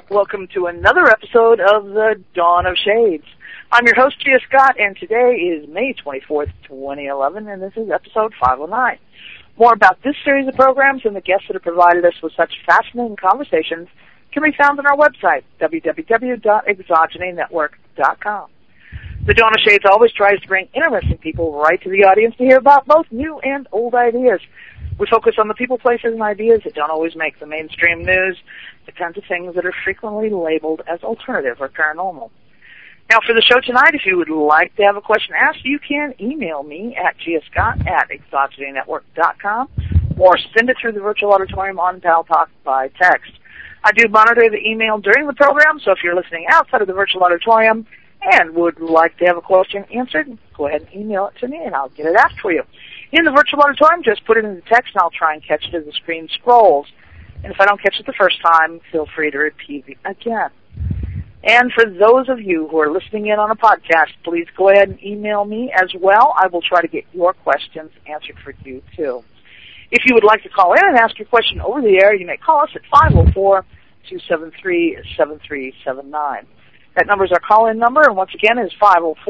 Welcome to another episode of the Dawn of Shades. I'm your host, Gia Scott, and today is May 24th, 2011, and this is episode 509. More about this series of programs and the guests that have provided us with such fascinating conversations can be found on our website, www.exogenynetwork.com. The Dawn of Shades always tries to bring interesting people right to the audience to hear about both new and old ideas. We focus on the people, places, and ideas that don't always make the mainstream news, the kinds of things that are frequently labeled as alternative or paranormal. Now, for the show tonight, if you would like to have a question asked, you can email me at giascott@exogenynetwork.com or send it through the virtual auditorium on Pal Talk by text. I do monitor the email during the program, so if you're listening outside of the virtual auditorium and would like to have a question answered, go ahead and email it to me, and I'll get it asked for you. In the virtual auditorium, just put it in the text, and I'll try and catch it as the screen scrolls. And if I don't catch it the first time, feel free to repeat it again. And for those of you who are listening in on a podcast, please go ahead and email me as well. I will try to get your questions answered for you, too. If you would like to call in and ask your question over the air, you may call us at 504-273-7379. That number is our call-in number, and once again is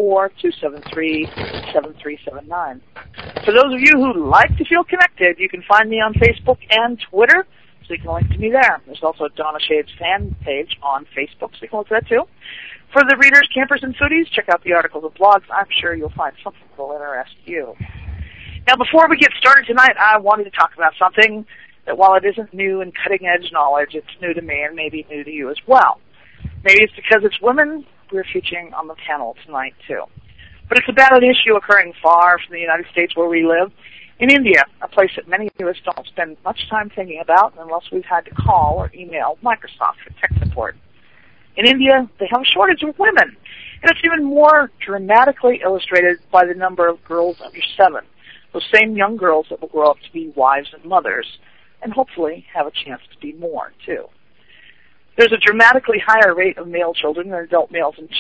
504-273-7379. For those of you who like to feel connected, you can find me on Facebook and Twitter, so you can link to me there. There's also a Dawn of Shades fan page on Facebook, so you can look at that too. For the readers, campers, and foodies, check out the articles and blogs. I'm sure you'll find something that will interest you. Now, before we get started tonight, I wanted to talk about something that, while it isn't new and cutting-edge knowledge, it's new to me and maybe new to you as well. Maybe it's because it's women we're featuring on the panel tonight, too. But it's about an issue occurring far from the United States where we live, in India, a place that many of us don't spend much time thinking about unless we've had to call or email Microsoft for tech support. In India, they have a shortage of women, and it's even more dramatically illustrated by the number of girls under 7, those same young girls that will grow up to be wives and mothers, and hopefully have a chance to be more, too. There's a dramatically higher rate of male children than adult males in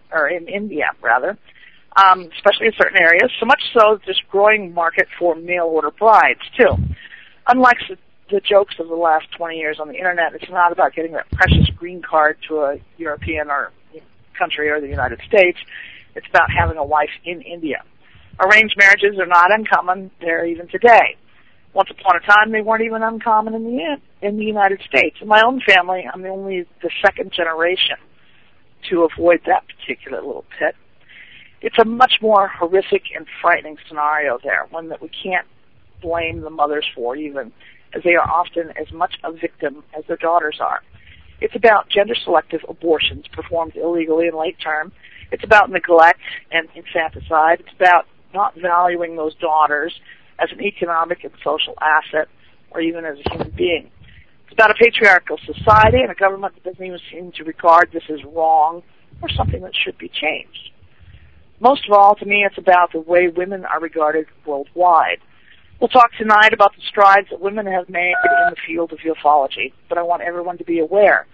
India, especially in certain areas, so much so there's a growing market for mail-order brides, too. Unlike the jokes of the last 20 years on the Internet, it's not about getting that precious green card to a European or country or the United States. It's about having a wife in India. Arranged marriages are not uncommon there even today. Once upon a time, they weren't even uncommon in the United States. In my own family, I'm only the second generation to avoid that particular little pit. It's a much more horrific and frightening scenario there, one that we can't blame the mothers for even, as they are often as much a victim as their daughters are. It's about gender-selective abortions performed illegally in late term. It's about neglect and infanticide. It's about not valuing those daughters as an economic and social asset, or even as a human being. It's about a patriarchal society and a government that doesn't even seem to regard this as wrong or something that should be changed. Most of all, to me, it's about the way women are regarded worldwide. We'll talk tonight about the strides that women have made in the field of ufology, but I want everyone to be aware.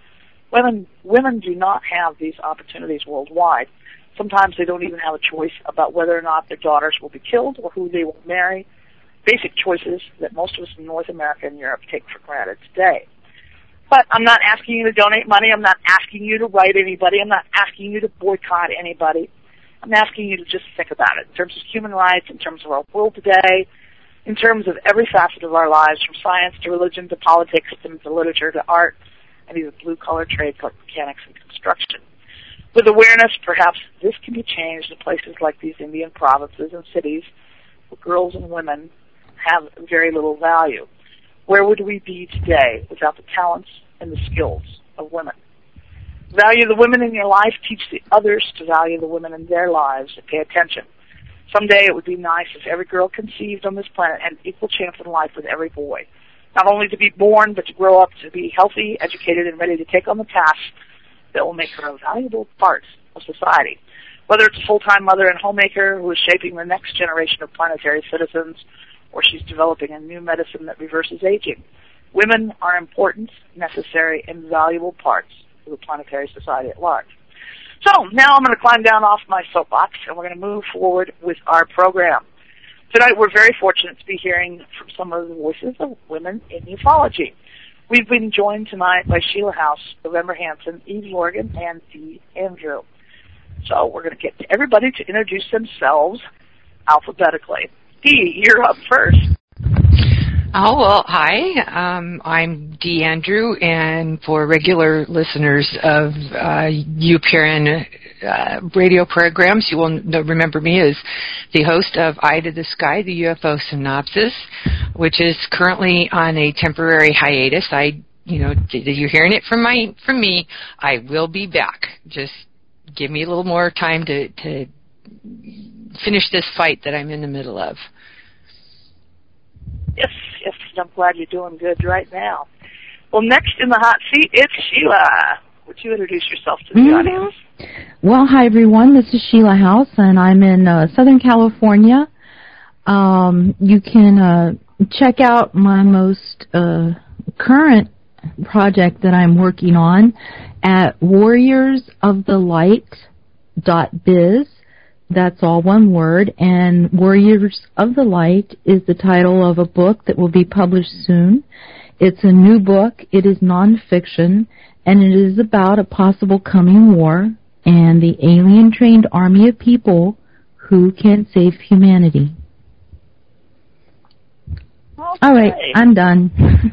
Women do not have these opportunities worldwide. Sometimes they don't even have a choice about whether or not their daughters will be killed or who they will marry. Basic choices that most of us in North America and Europe take for granted today. But I'm not asking you to donate money. I'm not asking you to write anybody. I'm not asking you to boycott anybody. I'm asking you to just think about it in terms of human rights, in terms of our world today, in terms of every facet of our lives, from science to religion to politics to literature to art, and even blue-collar trades like mechanics and construction. With awareness, perhaps this can be changed in places like these Indian provinces and cities where girls and women have very little value. Where would we be today without the talents and the skills of women? Value the women in your life. Teach the others to value the women in their lives and pay attention. Someday it would be nice if every girl conceived on this planet had an equal chance in life with every boy. Not only to be born, but to grow up to be healthy, educated, and ready to take on the tasks that will make her a valuable part of society. Whether it's a full-time mother and homemaker who is shaping the next generation of planetary citizens, or she's developing a new medicine that reverses aging. Women are important, necessary, and valuable parts of the planetary society at large. So now I'm going to climb down off my soapbox, and we're going to move forward with our program. Tonight we're very fortunate to be hearing from some of the voices of women in ufology. We've been joined tonight by Sheila House, November Hanson, Eve Lorgan, and Dee Andrew. So we're going to get everybody to introduce themselves alphabetically. Dee, you're up first. Oh, well, hi. I'm Dee Andrew, and for regular listeners of UPRN radio programs, you will remember me as the host of Eye to the Sky, the UFO Synopsis, which is currently on a temporary hiatus. You're hearing it from me. I will be back. Just give me a little more time to finish this fight that I'm in the middle of. Yes, I'm glad you're doing good right now. Well, next in the hot seat, it's Sheila. Would you introduce yourself to the audience? Well, hi, everyone. This is Sheila House, and I'm in Southern California. You can check out my most current project that I'm working on at warriorsofthelight.biz. That's all one word, and Warriors of the Light is the title of a book that will be published soon. It's a new book. It is nonfiction, and it is about a possible coming war and the alien-trained army of people who can save humanity. Okay. All right, I'm done.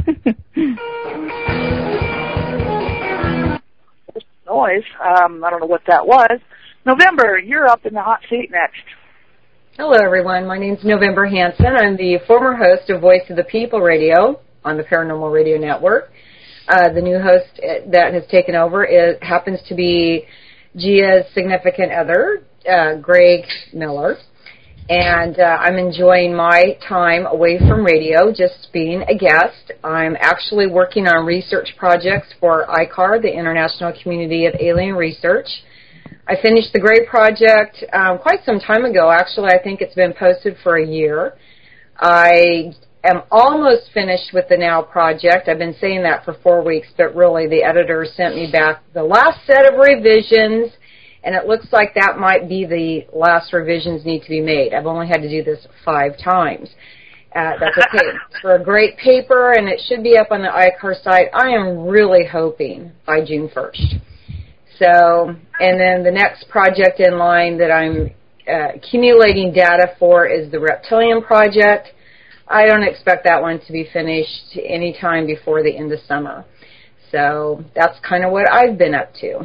Noise. I don't know what that was. November, you're up in the hot seat next. Hello, everyone. My name's November Hanson. I'm the former host of Voice of the People Radio on the Paranormal Radio Network. The new host that has taken over happens to be Gia's significant other, Greg Miller. And I'm enjoying my time away from radio, just being a guest. I'm actually working on research projects for ICAR, the International Community of Alien Research. I finished the Gray Project quite some time ago. Actually, I think it's been posted for a year. I am almost finished with the Now Project. I've been saying that for 4 weeks, but really the editor sent me back the last set of revisions, and it looks like that might be the last revisions need to be made. I've only had to do this 5 times. That's okay. It's for a great paper, and it should be up on the ICAR site. I am really hoping by June 1st. So, and then the next project in line that I'm accumulating data for is the Reptilian Project. I don't expect that one to be finished any time before the end of summer. So that's kind of what I've been up to.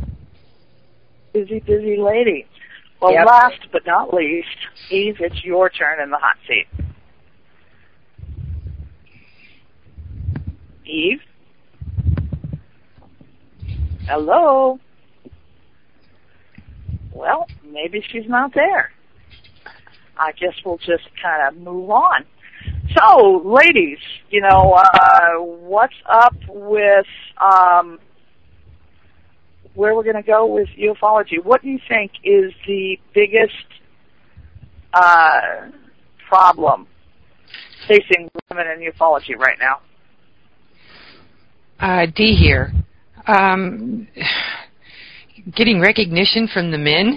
Busy lady. Well, Yep. Last but not least, Eve, it's your turn in the hot seat. Eve? Hello? Well, maybe she's not there. I guess we'll just kind of move on. So, ladies, what's up with where we're going to go with ufology? What do you think is the biggest problem facing women in ufology right now? Dee here. Getting recognition from the men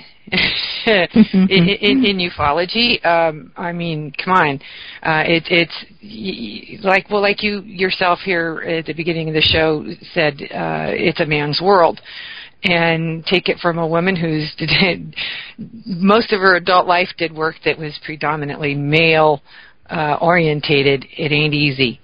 in ufology. I mean, come on. It's like you yourself here at the beginning of the show said, it's a man's world. And take it from a woman who's most of her adult life did work that was predominantly male orientated. It ain't easy.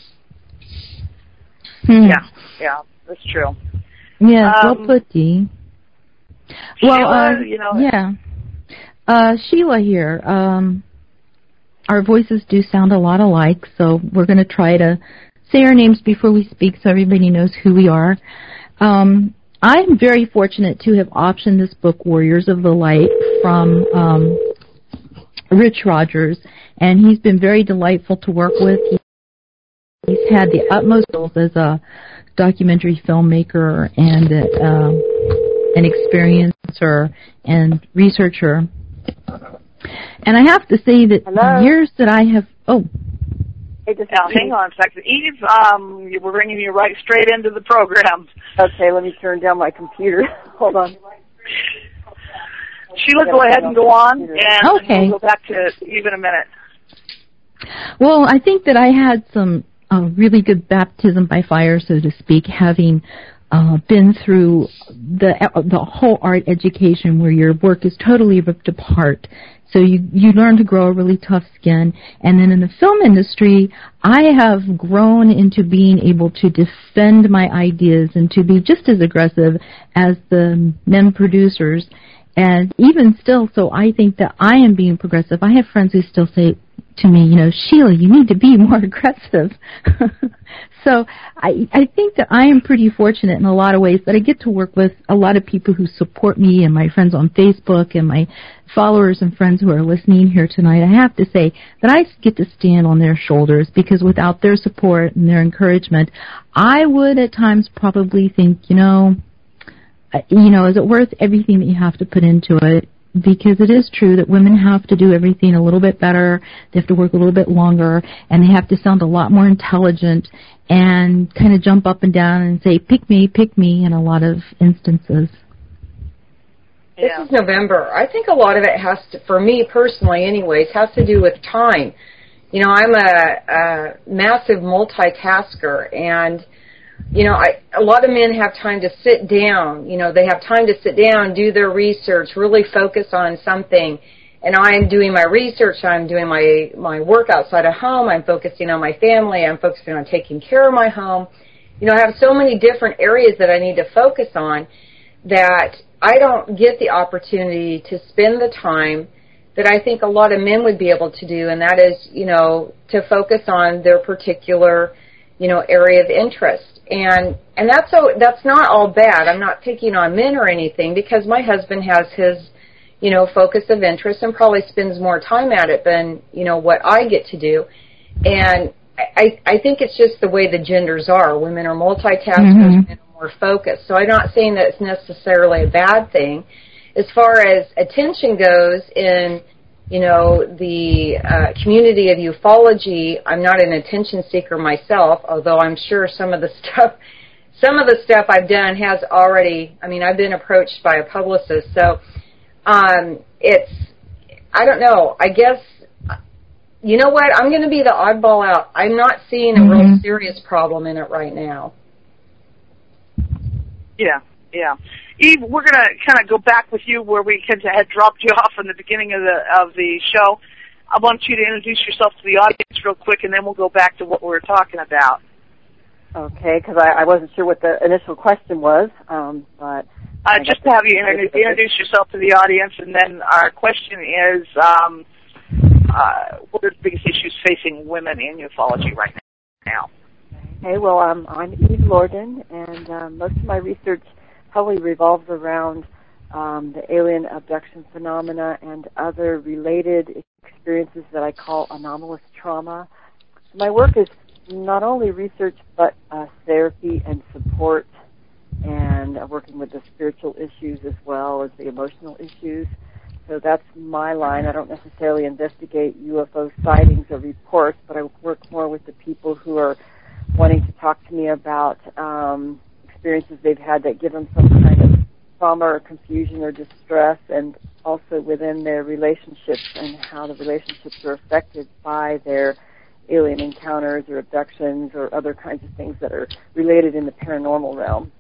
Yeah, that's true. Yeah, well put, Dee. Well, Sheila, Sheila here. Our voices do sound a lot alike, so we're going to try to say our names before we speak so everybody knows who we are. I'm very fortunate to have optioned this book, Warriors of the Light, from Rich Rogers, and he's been very delightful to work with. He's had the utmost skills as a documentary filmmaker and an experiencer and researcher. And I have to say that the years that I have... Now, hang on a second. Eve, we're bringing you right straight into the program. Okay, let me turn down my computer. Hold on. Sheila, go ahead and go on, and okay. we'll go back to Eve in a minute. Well, I think that I had some a really good baptism by fire, so to speak, having been through the whole art education where your work is totally ripped apart. So you learn to grow a really tough skin. And then in the film industry, I have grown into being able to defend my ideas and to be just as aggressive as the men producers. And even still, so I think that I am being progressive. I have friends who still say to me, Sheila, you need to be more aggressive. So I think that I am pretty fortunate in a lot of ways that I get to work with a lot of people who support me and my friends on Facebook and my followers and friends who are listening here tonight. I have to say that I get to stand on their shoulders because without their support and their encouragement, I would at times probably think, is it worth everything that you have to put into it? Because it is true that women have to do everything a little bit better, they have to work a little bit longer, and they have to sound a lot more intelligent and kind of jump up and down and say, pick me in a lot of instances. This is November. I think a lot of it has to, for me personally anyways, has to do with time. I'm a massive multitasker, and a lot of men have time to sit down. They have time to sit down, do their research, really focus on something. And I'm doing my research, I'm doing my work outside of home, I'm focusing on my family, I'm focusing on taking care of my home. I have so many different areas that I need to focus on that I don't get the opportunity to spend the time that I think a lot of men would be able to do, and that is, to focus on their particular, area of interest. And that's not all bad. I'm not picking on men or anything because my husband has his, focus of interest and probably spends more time at it than, what I get to do. And I think it's just the way the genders are. Women are multitaskers, men are more focused. So I'm not saying that it's necessarily a bad thing. As far as attention goes in, the community of ufology, I'm not an attention seeker myself, although I'm sure some of the stuff I've done has already, I've been approached by a publicist. So I don't know. I guess, you know what? I'm going to be the oddball out. I'm not seeing a real serious problem in it right now. Yeah. Eve, we're going to kind of go back with you where we had dropped you off in the beginning of the show. I want you to introduce yourself to the audience real quick, and then we'll go back to what we were talking about. Okay, because I wasn't sure what the initial question was, but... just to have you introduce yourself to the audience, and then our question is, what are the biggest issues facing women in ufology right now? Okay, well, I'm Eve Lorden, and most of my research probably revolves around the alien abduction phenomena and other related experiences that I call anomalous trauma. My work is not only research, but therapy and support, and working with the spiritual issues as well as the emotional issues. So that's my line. I don't necessarily investigate UFO sightings or reports, but I work more with the people who are wanting to talk to me about experiences they've had that give them some kind of trauma or confusion or distress, and also within their relationships and how the relationships are affected by their alien encounters or abductions or other kinds of things that are related in the paranormal realm.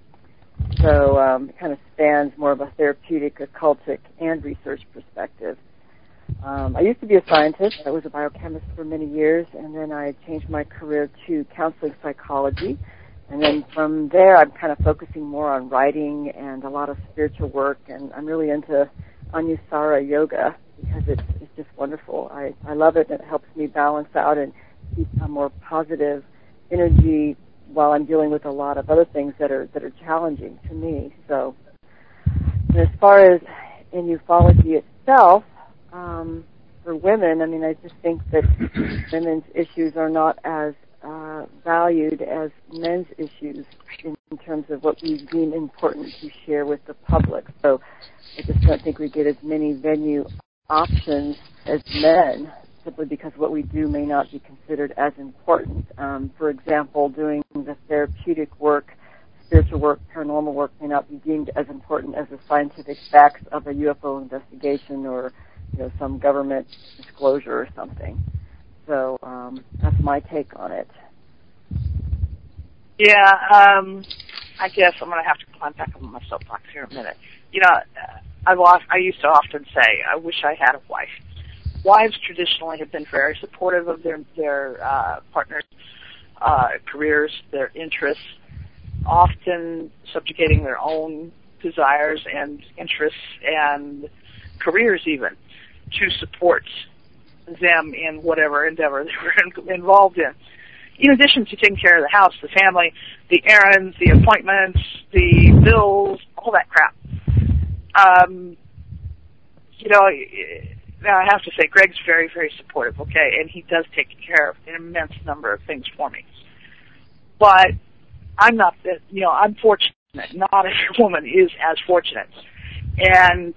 So it kind of spans more of a therapeutic, occultic, and research perspective. I used to be a scientist. I was a biochemist for many years, and then I changed my career to counseling psychology. And then from there, I'm kind of focusing more on writing and a lot of spiritual work, and I'm really into Anusara yoga because it's just wonderful. I love it, and it helps me balance out and keep a more positive energy while I'm dealing with a lot of other things that are challenging to me. So, and as far as in ufology itself, for women, I just think that women's issues are not as valued as men's issues in terms of what we deem important to share with the public. So I just don't think we get as many venue options as men, simply because what we do may not be considered as important. For example, doing the therapeutic work, spiritual work, paranormal work may not be deemed as important as the scientific facts of a UFO investigation or some government disclosure or something. So that's my take on it. Yeah, I guess I'm going to have to climb back on my soapbox here in a minute. You know, I used to often say, I wish I had a wife. Wives traditionally have been very supportive of their partners' careers, their interests, often subjugating their own desires and interests and careers even to support them in whatever endeavor they were involved in addition to taking care of the house, the family, the errands, the appointments, the bills, all that crap. Now I have to say, Greg's very, very supportive, okay, and he does take care of an immense number of things for me. But I'm not, I'm fortunate. Not every woman is as fortunate. And,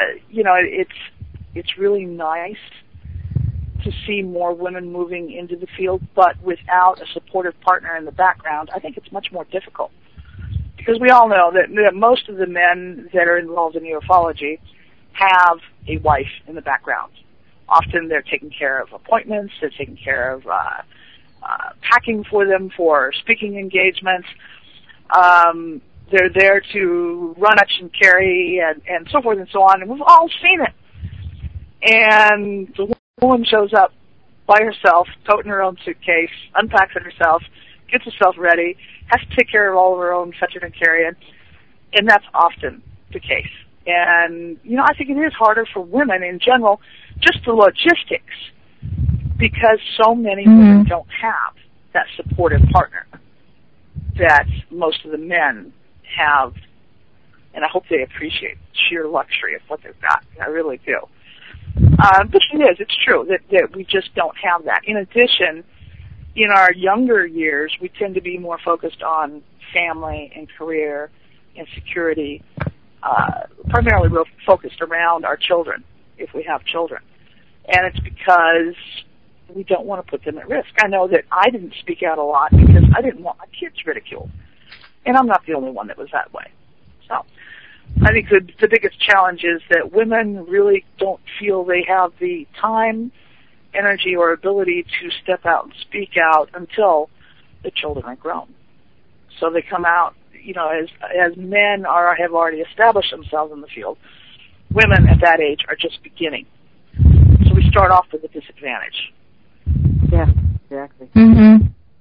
it's really nice to see more women moving into the field, but without a supportive partner in the background, I think it's much more difficult. Because we all know that most of the men that are involved in ufology have a wife in the background. Often they're taking care of appointments, they're taking care of packing for them for speaking engagements. They're there to run up and carry and so forth and so on, and we've all seen it. And the woman shows up by herself, toting her own suitcase, unpacks it herself, gets herself ready, has to take care of all of her own fetching and carrying, and that's often the case. And, I think it is harder for women in general, just the logistics, because so many women don't have that supportive partner that most of the men have, and I hope they appreciate the sheer luxury of what they've got. I really do. But it's true that we just don't have that. In addition, in our younger years, we tend to be more focused on family and career and security, primarily focused around our children, if we have children. And it's because we don't want to put them at risk. I know that I didn't speak out a lot because I didn't want my kids ridiculed. And I'm not the only one that was that way. So I think the biggest challenge is that women really don't feel they have the time, energy, or ability to step out and speak out until the children are grown. So they come out, as men have already established themselves in the field. Women at that age are just beginning. So we start off with a disadvantage. Yeah, exactly. Mm-hmm.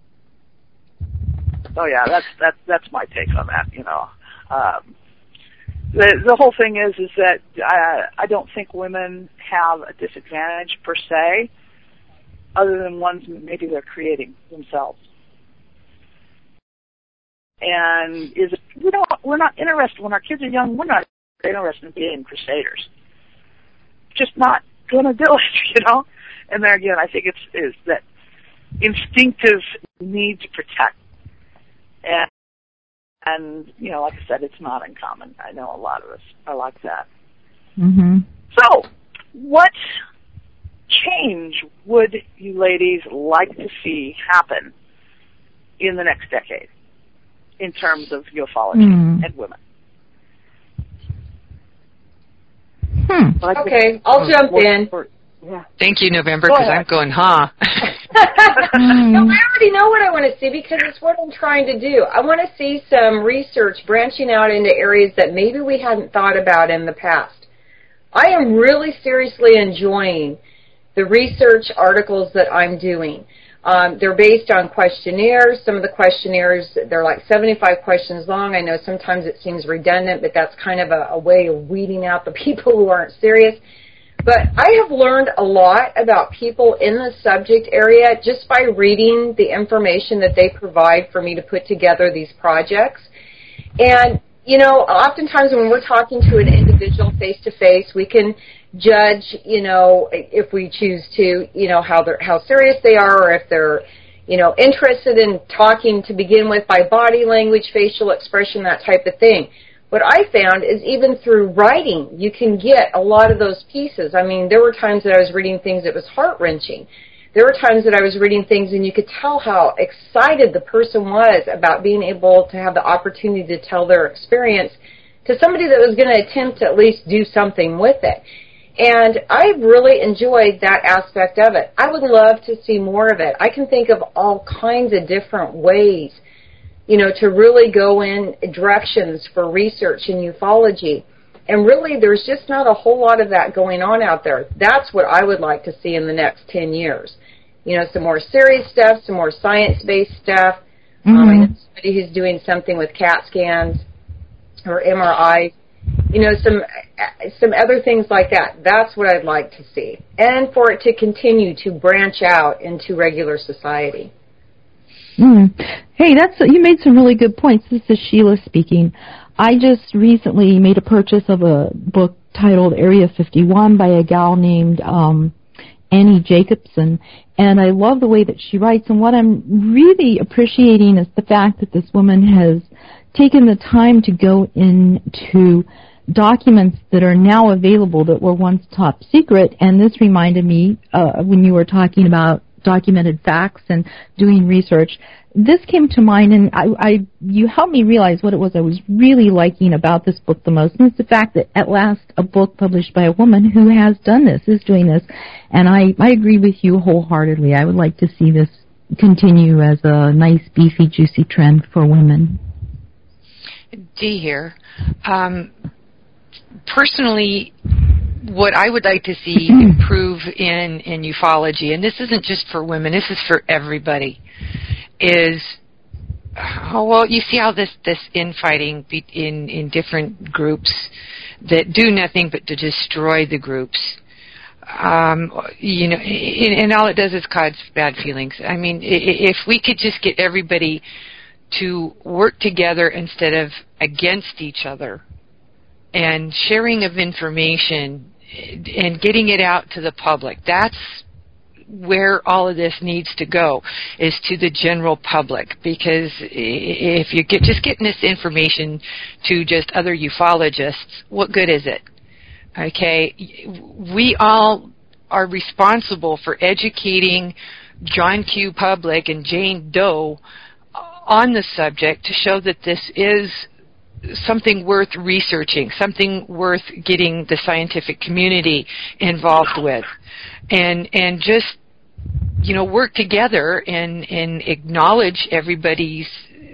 Oh yeah, that's my take on that. The whole thing is that I don't think women have a disadvantage per se, other than ones maybe they're creating themselves. And we're not interested when our kids are young. We're not interested in being crusaders. Just not going to do it, And there again, I think it's that instinctive need to protect. And like I said, it's not uncommon. I know a lot of us are like that. Mm-hmm. So, what change would you ladies like to see happen in the next decade in terms of ufology and women? Okay, I'll jump in. Yeah. Thank you, November, because I'm going, No, I already know what I want to see because it's what I'm trying to do. I want to see some research branching out into areas that maybe we hadn't thought about in the past. I am really seriously enjoying the research articles that I'm doing. They're based on questionnaires. Some of the questionnaires, they're like 75 questions long. I know sometimes it seems redundant, but that's kind of a way of weeding out the people who aren't serious. But I have learned a lot about people in the subject area just by reading the information that they provide for me to put together these projects. And, oftentimes when we're talking to an individual face-to-face, we can judge, if we choose to, how serious they are, or if they're, interested in talking to begin with by body language, facial expression, that type of thing. What I found is even through writing, you can get a lot of those pieces. I mean, there were times that I was reading things that was heart-wrenching. There were times that I was reading things and you could tell how excited the person was about being able to have the opportunity to tell their experience to somebody that was going to attempt to at least do something with it. And I really enjoyed that aspect of it. I would love to see more of it. I can think of all kinds of different ways to really go in directions for research in ufology. And really, there's just not a whole lot of that going on out there. That's what I would like to see in the next 10 years. Some more serious stuff, some more science-based stuff. I know somebody who's doing something with CAT scans or MRI. Some other things like that. That's what I'd like to see. And for it to continue to branch out into regular society. Hey, you made some really good points. This is Sheila speaking. I just recently made a purchase of a book titled Area 51 by a gal named Annie Jacobson, and I love the way that she writes. And what I'm really appreciating is the fact that this woman has taken the time to go into documents that are now available that were once top secret. And this reminded me when you were talking about documented facts and doing research. This came to mind, and you helped me realize what it was I was really liking about this book the most, and it's the fact that at last a book published by a woman who has done this, is doing this, and I agree with you wholeheartedly. I would like to see this continue as a nice, beefy, juicy trend for women. Dee here. Personally, what I would like to see improve in ufology, and this isn't just for women, this is for everybody, is, you see how this infighting in different groups that do nothing but to destroy the groups, and all it does is cause bad feelings. I mean, if we could just get everybody to work together instead of against each other, and sharing of information and getting it out to the public, that's where all of this needs to go, is to the general public. Because if you just getting this information to just other ufologists, what good is it? Okay, we all are responsible for educating John Q. Public and Jane Doe on the subject to show that this is something worth researching, something worth getting the scientific community involved with, and just work together and acknowledge everybody's.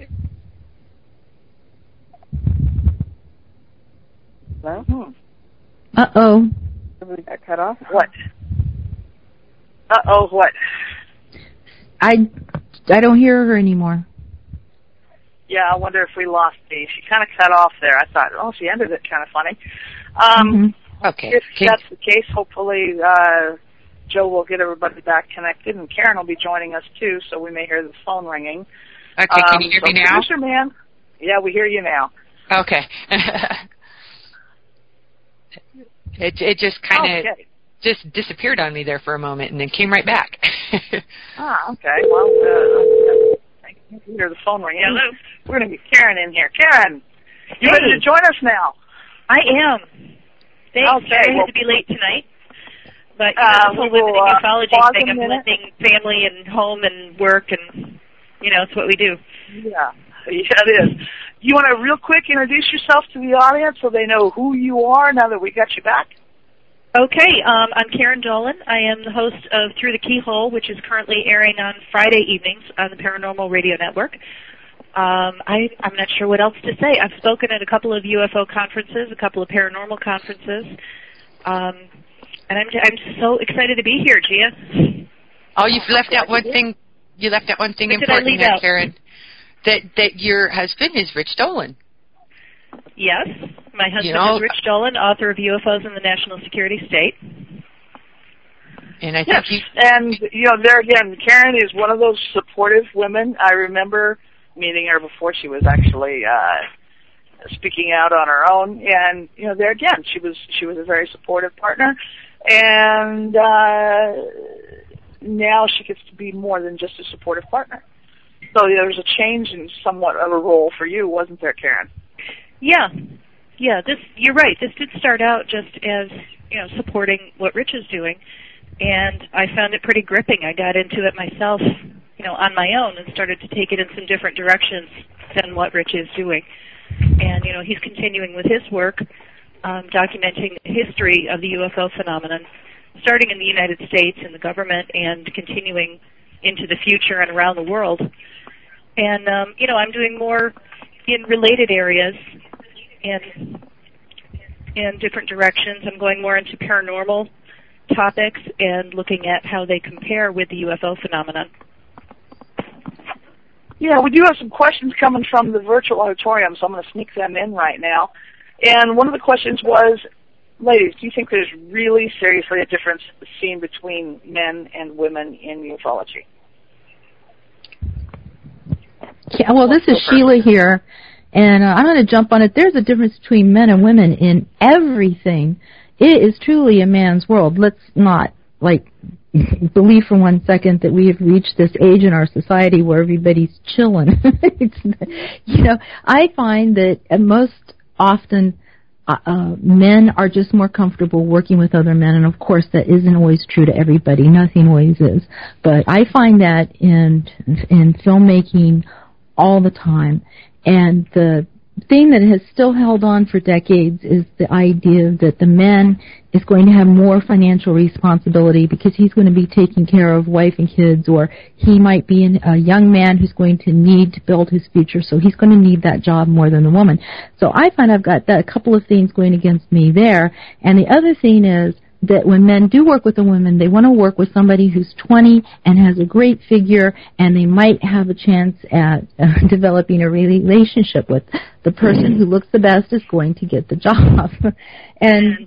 Hello? Uh-oh. Somebody got cut off? What? Uh-oh, what? I don't hear her anymore. Yeah, I wonder if we lost Dee. She kind of cut off there. I thought, she ended it kind of funny. Okay. If that's the case, hopefully Joe will get everybody back connected, and Karen will be joining us too, so we may hear the phone ringing. Okay, can you hear me now? Producer man, yeah, we hear you now. Okay. It just kind of just disappeared on me there for a moment, and then came right back. Okay. Well, I can hear the phone ringing. Hello. We're going to get Karen in here. Karen, you ready to join us now? I am. Thanks. Okay. Sorry to be late tonight. But this whole women in ufology thing, I'm blending family and home and work, and, it's what we do. Yeah, it is. You want to real quick introduce yourself to the audience so they know who you are now that we got you back? Okay, I'm Karen Dolan. I am the host of Through the Keyhole, which is currently airing on Friday evenings on the Paranormal Radio Network. I'm not sure what else to say. I've spoken at a couple of UFO conferences, a couple of paranormal conferences, and I'm so excited to be here, Gia. Oh, you've left out one thing. You left out one thing important there, Karen. That your husband is Rich Dolan. Yes, my husband is Rich Dolan, author of UFOs in the National Security State. And I think there again, Karen is one of those supportive women. I remember meeting her before she was actually speaking out on her own, and there again, she was a very supportive partner, and now she gets to be more than just a supportive partner. So there was a change in somewhat of a role for you, wasn't there, Karen? Yeah. You're right. This did start out just as supporting what Rich is doing, and I found it pretty gripping. I got into it myself, on my own, and started to take it in some different directions than what Rich is doing. And he's continuing with his work, documenting the history of the UFO phenomenon, starting in the United States and the government, and continuing into the future and around the world. And, I'm doing more in related areas in different directions. I'm going more into paranormal topics and looking at how they compare with the UFO phenomenon. Yeah, we do have some questions coming from the virtual auditorium, so I'm going to sneak them in right now. And one of the questions was, ladies, do you think there's really seriously a difference seen between men and women in ufology? Yeah, well, this is Sheila here, and I'm going to jump on it. There's a difference between men and women in everything. It is truly a man's world. Let's not, believe for 1 second that we have reached this age in our society where everybody's chilling. I find that most often men are just more comfortable working with other men, and of course that isn't always true to everybody. Nothing always is. But I find that in filmmaking all the time. And the thing that has still held on for decades is the idea that the man is going to have more financial responsibility because he's going to be taking care of wife and kids, or he might be a young man who's going to need to build his future, so he's going to need that job more than the woman. So I find I've got a couple of things going against me there. And the other thing is that when men do work with a woman, they want to work with somebody who's 20 and has a great figure, and they might have a chance at developing a relationship with the person who looks the best is going to get the job. And,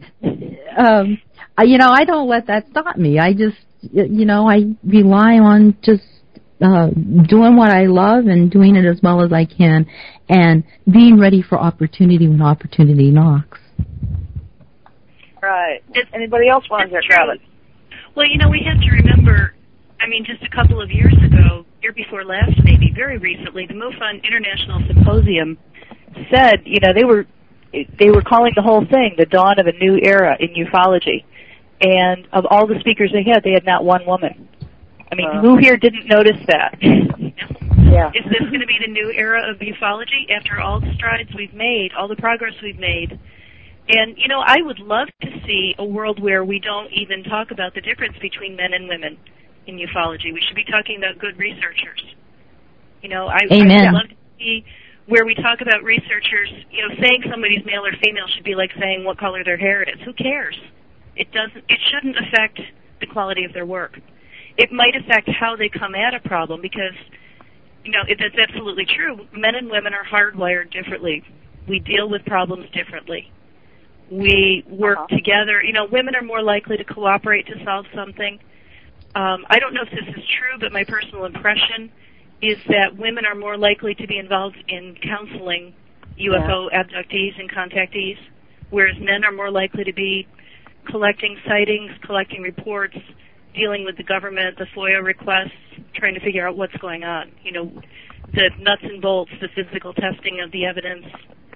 I don't let that stop me. I just, I rely on just doing what I love and doing it as well as I can and being ready for opportunity when opportunity knocks. Right. Anybody else want to grab it? Well, we have to remember, just a couple of years ago, year before last maybe, very recently, the MUFON International Symposium said, they were calling the whole thing the dawn of a new era in ufology. And of all the speakers they had not one woman. Who here didn't notice that? Yeah. Is this going to be the new era of ufology after all the strides we've made, all the progress we've made? And, I would love to see a world where we don't even talk about the difference between men and women in ufology. We should be talking about good researchers. I would love to see where we talk about researchers, saying somebody's male or female should be like saying what color their hair is. Who cares? It shouldn't affect the quality of their work. It might affect how they come at a problem because, that's absolutely true. Men and women are hardwired differently. We deal with problems differently. We work together. Women are more likely to cooperate to solve something. I don't know if this is true, but my personal impression is that women are more likely to be involved in counseling UFO abductees and contactees, whereas men are more likely to be collecting sightings, collecting reports, dealing with the government, the FOIA requests, trying to figure out what's going on. The nuts and bolts, the physical testing of the evidence.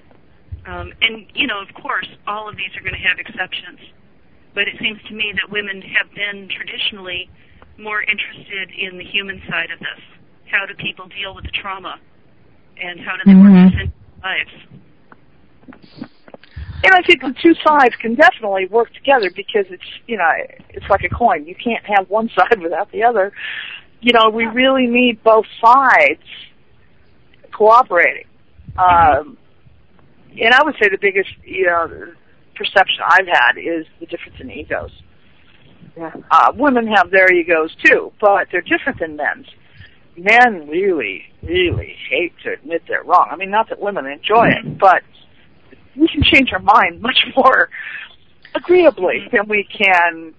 Of course, all of these are going to have exceptions. But it seems to me that women have been traditionally more interested in the human side of this. How do people deal with the trauma? And how do they work this into their lives? And I think the two sides can definitely work together because it's like a coin. You can't have one side without the other. We really need both sides cooperating. And I would say the biggest, perception I've had is the difference in egos. Yeah. Women have their egos too, but they're different than men's. Men really, really hate to admit they're wrong. Not that women enjoy it, but we can change our mind much more agreeably than we can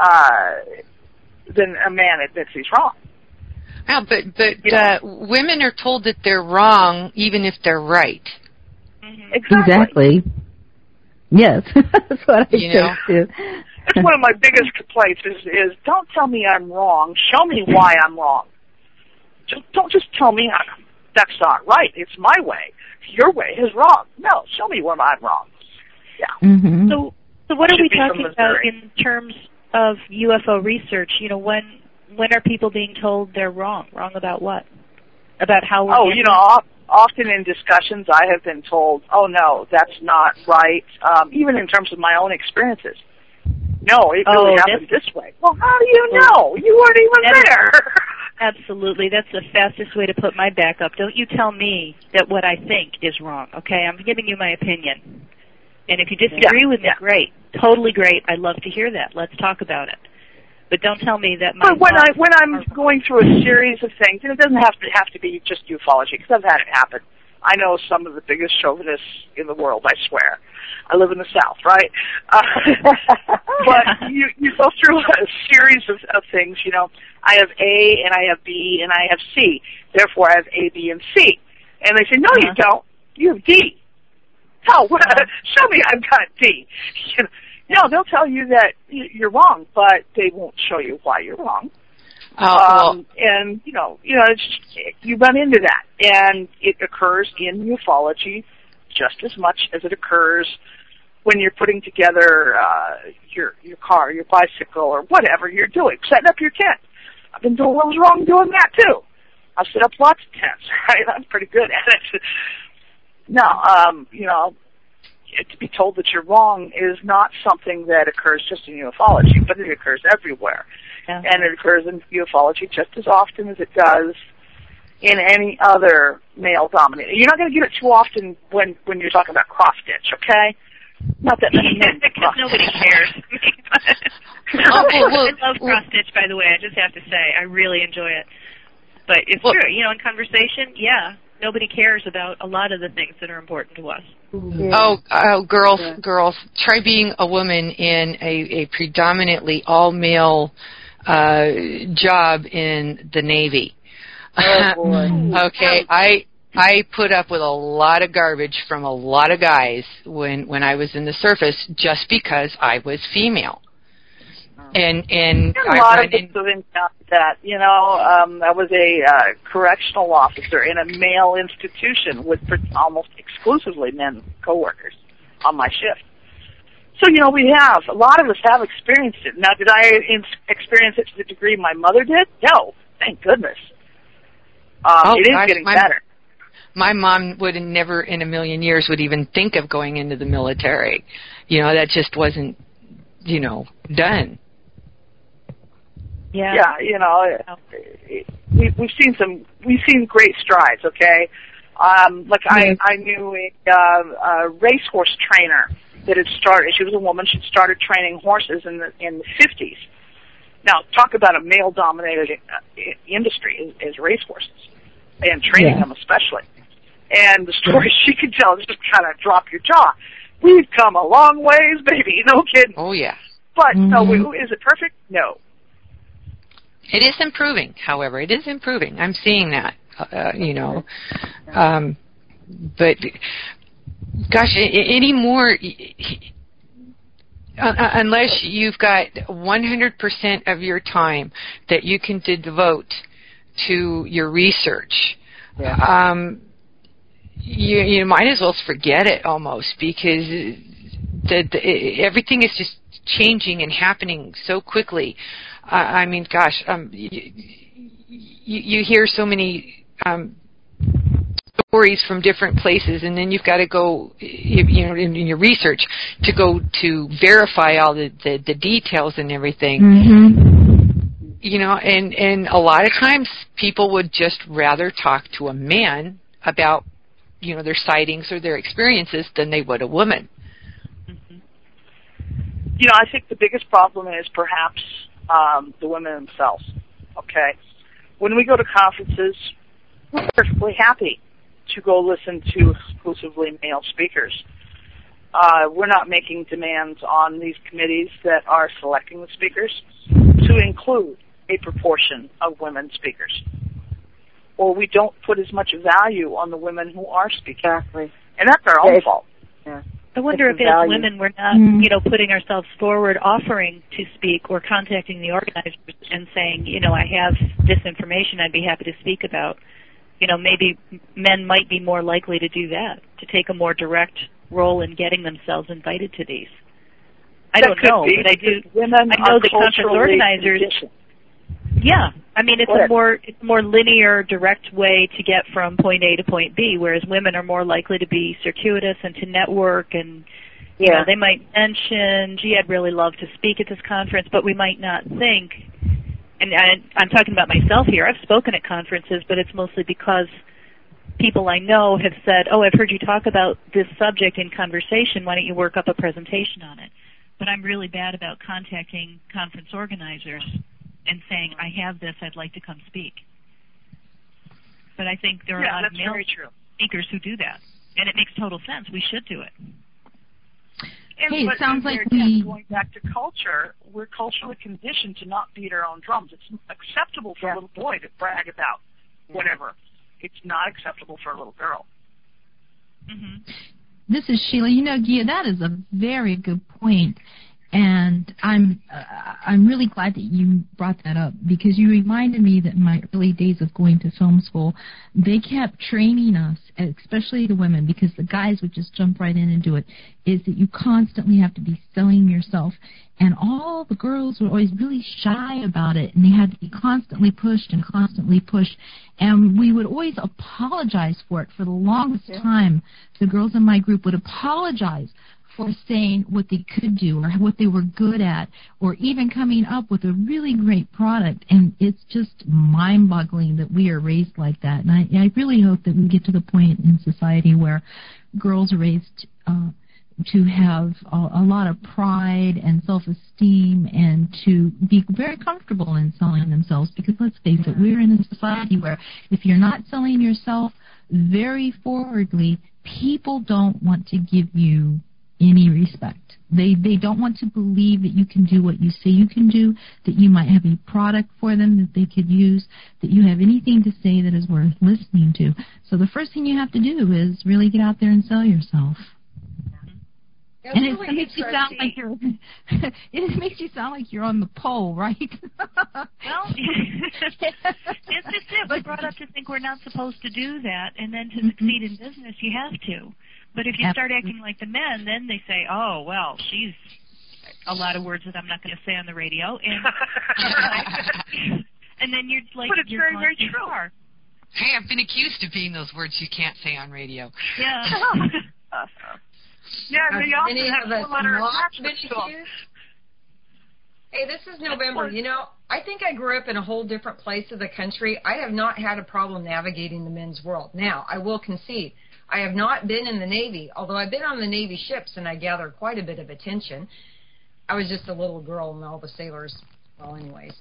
than a man admits he's wrong. Yeah, but women are told that they're wrong even if they're right. Exactly. Yes, that's what I say too. That's one of my biggest complaints is don't tell me I'm wrong. Show me why I'm wrong. Don't just tell me that's not right. It's my way. Your way is wrong. No, show me where I'm wrong. Yeah. Mm-hmm. So what are we talking about in terms of UFO research? When are people being told they're wrong? Wrong about what? About how we're often in discussions I have been told, oh, no, that's not right, even in terms of my own experiences. no, it really happened this way. Well, how do you know? You weren't even there. Absolutely. That's the fastest way to put my back up. Don't you tell me that what I think is wrong, okay? I'm giving you my opinion. And if you disagree with me, great. Totally great. I'd love to hear that. Let's talk about it. But don't tell me that my... When I'm going through a series of things, and it doesn't have to be just ufology, because I've had it happen. I know some of the biggest chauvinists in the world, I swear. I live in the South, right? But you go through a series of things, you know. I have A, and I have B, and I have C. Therefore, I have A, B, and C. And they say, no, you don't. You have D. No, show me I've got D. You know, no, they'll tell you that you're wrong, but they won't show you why you're wrong. And you know, you run into that, and it occurs in ufology just as much as it occurs when you're putting together your car, your bicycle, or whatever you're doing, setting up your tent. I've been doing what was wrong doing that too. I've set up lots of tents, right? I'm pretty good at it. No, you know, to be told that you're wrong is not something that occurs just in ufology, but it occurs everywhere. Yeah. And it occurs in ufology just as often as it does in any other male-dominated. You're not going to get it too often when you're talking about cross-stitch, okay? Not that many men. Because nobody cares. I love cross-stitch, by the way. I just have to say. I really enjoy it. But it's true. You know, in conversation, nobody cares about a lot of the things that are important to us. Yeah. Girls, try being a woman in a predominantly all-male job in the Navy. Oh, boy. Okay, I put up with a lot of garbage from a lot of guys when I was in the service just because I was female. And a lot of people have encountered that. You know, I was a correctional officer in a male institution with almost exclusively men coworkers on my shift. So, you know, a lot of us have experienced it. Now, did I experience it to the degree my mother did? No, thank goodness. It is getting better. My mom would never in a million years would even think of going into the military. You know, that just wasn't, you know, done. Yeah, you know, we've seen great strides. Okay, I knew a racehorse trainer that had started. She was a woman. She'd started training horses in the 50s. Now, talk about a male-dominated industry is racehorses and training them especially. And the stories she could tell just kind of drop your jaw. We've come a long ways, baby. No kidding. Oh yeah. But is it perfect? No. It is improving, however. It is improving. I'm seeing that, you know. But, gosh, any more, unless you've got 100% of your time that you can devote to your research, you might as well forget it almost, because everything is just changing and happening so quickly. I mean, gosh, you hear so many stories from different places, and then you've got to go, you know, in your research to go to verify all the details and everything. Mm-hmm. You know, and a lot of times people would just rather talk to a man about, you know, their sightings or their experiences than they would a woman. Mm-hmm. You know, I think the biggest problem is perhaps the women themselves, okay? When we go to conferences, we're perfectly happy to go listen to exclusively male speakers. We're not making demands on these committees that are selecting the speakers to include a proportion of women speakers. Or we don't put as much value on the women who are speaking. Exactly. And that's our own fault. Yeah. I wonder if as women we're not, you know, putting ourselves forward, offering to speak, or contacting the organizers and saying, you know, I have this information I'd be happy to speak about. You know, maybe men might be more likely to do that, to take a more direct role in getting themselves invited to these. I don't know, but I do. I know the conference organizers. Yeah, I mean, it's a more linear, direct way to get from point A to point B, whereas women are more likely to be circuitous and to network and, You know, they might mention, gee, I'd really love to speak at this conference, but we might not think, and I'm talking about myself here, I've spoken at conferences, but it's mostly because people I know have said, oh, I've heard you talk about this subject in conversation, why don't you work up a presentation on it? But I'm really bad about contacting conference organizers and saying, I have this, I'd like to come speak. But I think there are a lot of male speakers who do that, and it makes total sense. We should do it. And, it sounds like going back to culture, we're culturally conditioned to not beat our own drums. It's acceptable for a little boy to brag about whatever. It's not acceptable for a little girl. Mm-hmm. This is Sheila. You know, Gia, that is a very good point. And I'm really glad that you brought that up, because you reminded me that in my early days of going to film school, they kept training us, especially the women, because the guys would just jump right in and do it, is that you constantly have to be selling yourself. And all the girls were always really shy about it, and they had to be constantly pushed and constantly pushed. And we would always apologize for it. For the longest time, the girls in my group would apologize for saying what they could do or what they were good at, or even coming up with a really great product. And it's just mind-boggling that we are raised like that. And I really hope that we get to the point in society where girls are raised to have a lot of pride and self-esteem and to be very comfortable in selling themselves. Because let's face it, we're in a society where if you're not selling yourself very forwardly, people don't want to give you any respect. They don't want to believe that you can do what you say you can do, that you might have a product for them that they could use, that you have anything to say that is worth listening to. So the first thing you have to do is really get out there and sell yourself. That's and really it makes you sound like you're it makes you sound like you're on the pole, right? Well, it's just it. We're brought up to think we're not supposed to do that, and then to succeed in business, you have to. But if you start acting like the men, then they say, oh, well, she's a lot of words that I'm not going to say on the radio. And then you're like, but it's you're very, very true. Far. Hey, I've been accused of being those words you can't say on radio. Yeah. They often have one-letter attachments to them. Hey, this is November. You know, I think I grew up in a whole different place of the country. I have not had a problem navigating the men's world. Now, I will concede, I have not been in the Navy, although I've been on the Navy ships and I gather quite a bit of attention. I was just a little girl and all the sailors, well, anyways,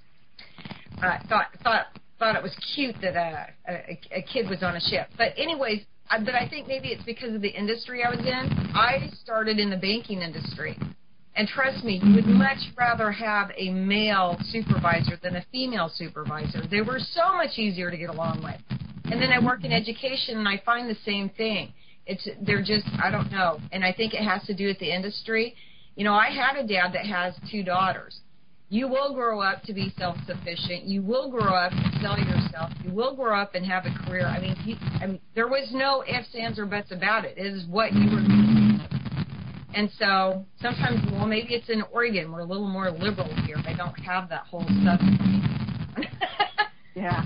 thought it was cute that a kid was on a ship. But anyways, but I think maybe it's because of the industry I was in. I started in the banking industry. And trust me, you would much rather have a male supervisor than a female supervisor. They were so much easier to get along with. And then I work in education, and I find the same thing. They're just, I don't know. And I think it has to do with the industry. You know, I have a dad that has 2 daughters. You will grow up to be self-sufficient. You will grow up to sell yourself. You will grow up and have a career. I mean, there was no ifs, ands, or buts about it. It is what you were doing. And so sometimes, well, maybe it's in Oregon. We're a little more liberal here. They don't have that whole stuff. Yeah.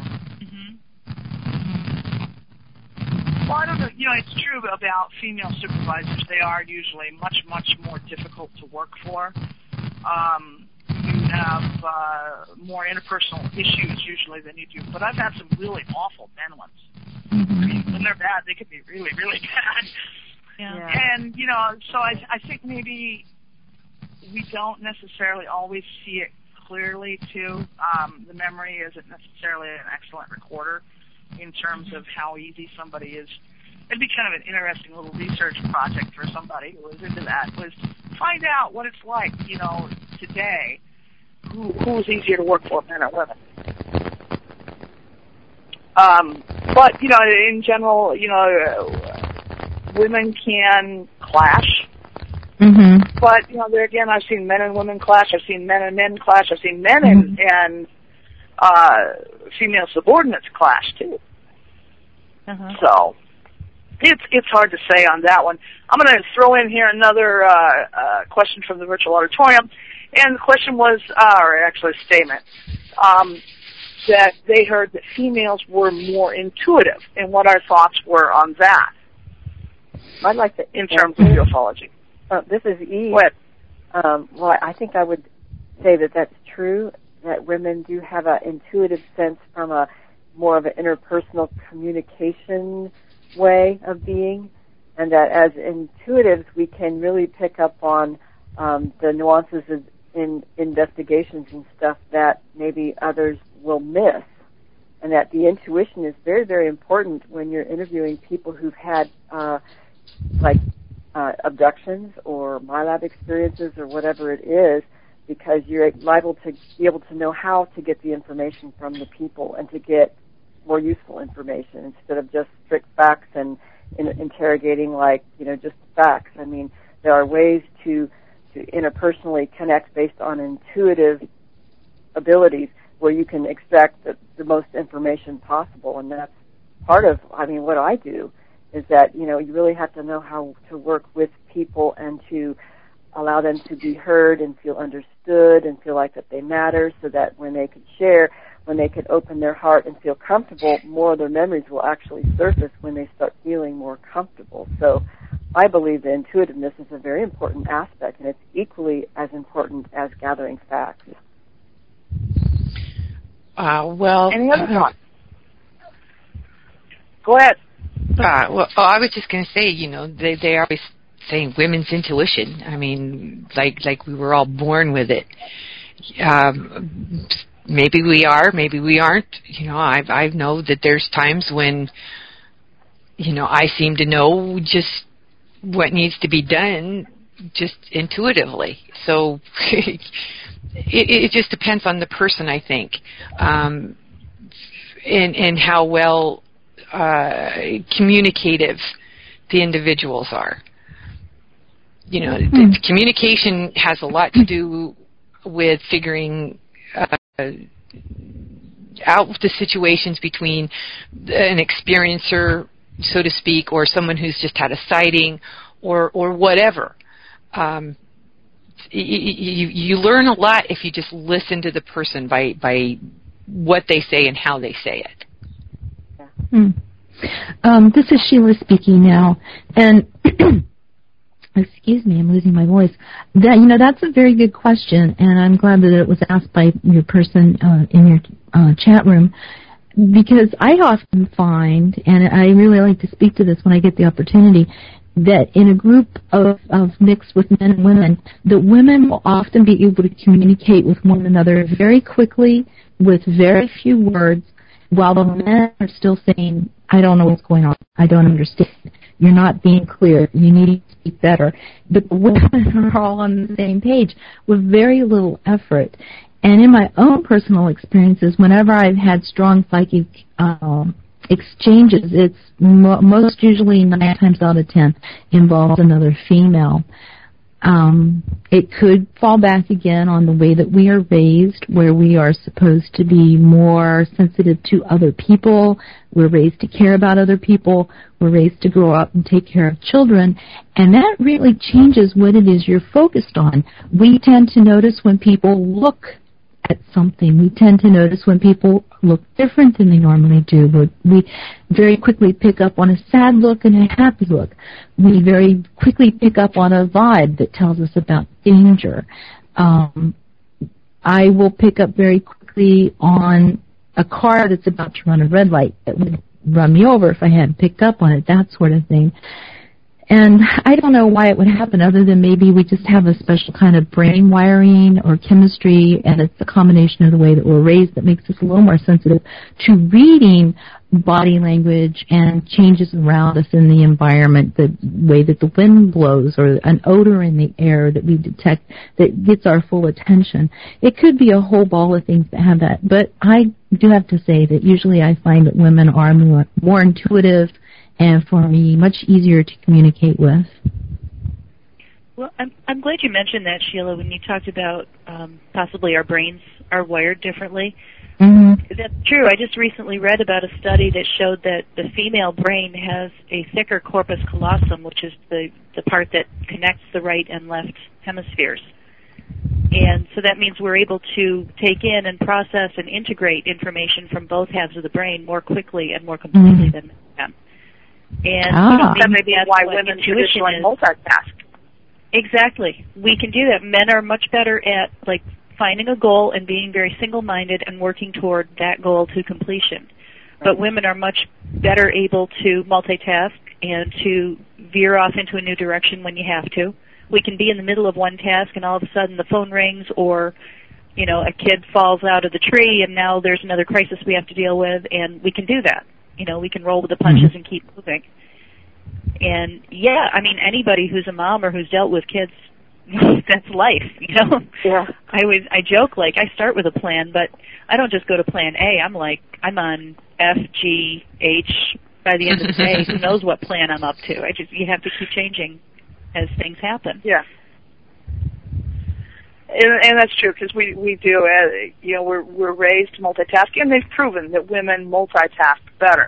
Well, I don't know. You know, it's true about female supervisors. They are usually much, much more difficult to work for. You have more interpersonal issues usually than you do. But I've had some really awful men ones. I mean, when they're bad, they can be really, really bad. Yeah. And, you know, so I think maybe we don't necessarily always see it clearly, too. The memory isn't necessarily an excellent recorder in terms of how easy somebody is. It'd be kind of an interesting little research project for somebody who was into that, was find out what it's like, you know, today, who's easier to work for, men or women. But, you know, in general, you know, women can clash. Mm-hmm. But, you know, there again, I've seen men and women clash. I've seen men and men clash. I've seen men and female subordinates clash, too. So it's hard to say on that one. I'm going to throw in here another question from the virtual auditorium. And the question was, or actually a statement, that they heard that females were more intuitive, and what our thoughts were on that. I'd like to, in terms of ufology. This is Eve. What? Well, I think I would say that that's true, that women do have an intuitive sense from a more of an interpersonal communication way of being, and that as intuitives we can really pick up on the nuances in investigations and stuff that maybe others will miss, and that the intuition is very, very important when you're interviewing people who've had abductions or MyLab experiences or whatever it is, because you're liable to be able to know how to get the information from the people and to get more useful information instead of just strict facts and interrogating just facts. I mean, there are ways to interpersonally connect based on intuitive abilities where you can extract the most information possible, and that's part of, what I do is that, you really have to know how to work with people and to allow them to be heard and feel understood and feel like that they matter, so that when they can share, when they can open their heart and feel comfortable, more of their memories will actually surface when they start feeling more comfortable. So I believe that intuitiveness is a very important aspect, and it's equally as important as gathering facts. Any other thoughts? Go ahead. I was just going to say, they always say women's intuition. I mean, like we were all born with it. Maybe we are, maybe we aren't. I know that there's times when, I seem to know just what needs to be done just intuitively. So it just depends on the person, I think, and how well communicative the individuals are. The communication has a lot to do with figuring out the situations between an experiencer, so to speak, or someone who's just had a sighting, or whatever. You learn a lot if you just listen to the person by what they say and how they say it. This is Sheila speaking now, and excuse me, I'm losing my voice. That's a very good question, and I'm glad that it was asked by your person in your chat room, because I often find, and I really like to speak to this when I get the opportunity, that in a group of mixed with men and women, that women will often be able to communicate with one another very quickly with very few words, while the men are still saying, I don't know what's going on, I don't understand, you're not being clear, you need to speak better. But the women are all on the same page with very little effort. And in my own personal experiences, whenever I've had strong psychic exchanges, it's most usually 9 times out of 10 involves another female. It could fall back again on the way that we are raised, where we are supposed to be more sensitive to other people. We're raised to care about other people. We're raised to grow up and take care of children. And that really changes what it is you're focused on. We tend to notice when people look at something. We tend to notice when people look different than they normally do. We very quickly pick up on a sad look and a happy look. We very quickly pick up on a vibe that tells us about danger. I will pick up very quickly on a car that's about to run a red light that would run me over if I hadn't picked up on it, that sort of thing. And I don't know why it would happen, other than maybe we just have a special kind of brain wiring or chemistry, and it's a combination of the way that we're raised that makes us a little more sensitive to reading body language and changes around us in the environment, the way that the wind blows or an odor in the air that we detect that gets our full attention. It could be a whole ball of things that have that, but I do have to say that usually I find that women are more intuitive and, for me, much easier to communicate with. Well, I'm glad you mentioned that, Sheila, when you talked about possibly our brains are wired differently. Mm-hmm. That's true. I just recently read about a study that showed that the female brain has a thicker corpus callosum, which is the part that connects the right and left hemispheres. And so that means we're able to take in and process and integrate information from both halves of the brain more quickly and more completely than men can. And that may be why women traditionally multitask. Exactly. We can do that. Men are much better at like finding a goal and being very single-minded and working toward that goal to completion. But women are much better able to multitask and to veer off into a new direction when you have to. We can be in the middle of one task and all of a sudden the phone rings, or you know, a kid falls out of the tree and now there's another crisis we have to deal with, and we can do that. You know, we can roll with the punches and keep moving. And yeah, I mean, anybody who's a mom or who's dealt with kids, that's life, you know. Yeah. I joke, like, I start with a plan, but I don't just go to plan A. I'm on F, G, H. By the end of the day, who knows what plan I'm up to? You have to keep changing as things happen. Yeah. And that's true, because we do, you know, we're raised to multitask, and they've proven that women multitask better.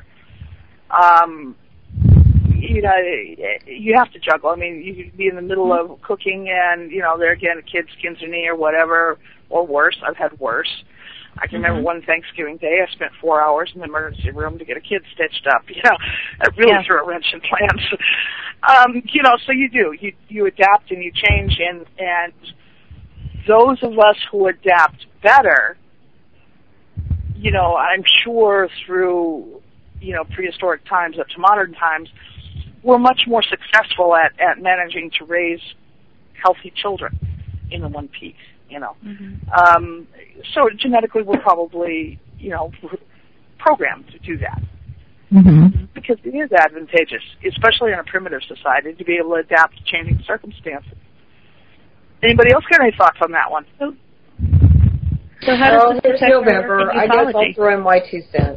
You know, you have to juggle. I mean, you could be in the middle of cooking and, you know, there again, a kid skins a knee or whatever, or worse. I've had worse. I can remember one Thanksgiving day I spent 4 hours in the emergency room to get a kid stitched up. You know, that really threw a wrench in plans. You know, so you do. You adapt and you change, and those of us who adapt better, you know, I'm sure through, you know, prehistoric times up to modern times, we're much more successful at managing to raise healthy children in the one piece, you know. So genetically we're probably, you know, programmed to do that. Because it is advantageous, especially in a primitive society, to be able to adapt to changing circumstances. Anybody else got any thoughts on that one? So how does this affect November? I guess I'll throw in my 2 cents.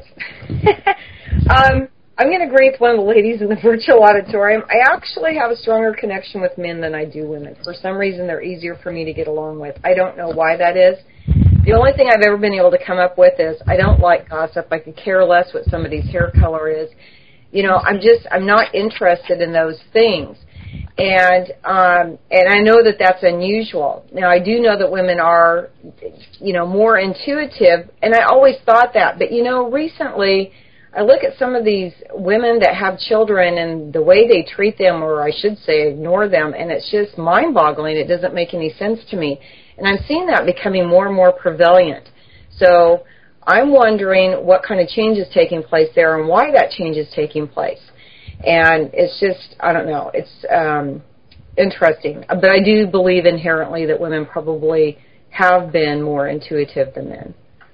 I'm going to agree with one of the ladies in the virtual auditorium. I actually have a stronger connection with men than I do women. For some reason, they're easier for me to get along with. I don't know why that is. The only thing I've ever been able to come up with is I don't like gossip. I could care less what somebody's hair color is. You know, I'm not interested in those things. And I know that that's unusual. Now, I do know that women are, you know, more intuitive, and I always thought that. But, you know, recently I look at some of these women that have children and the way they treat them, or I should say ignore them, and it's just mind-boggling. It doesn't make any sense to me. And I'm seeing that becoming more and more prevalent. So I'm wondering what kind of change is taking place there and why that change is taking place. And it's just, I don't know, it's interesting. But I do believe inherently that women probably have been more intuitive than men.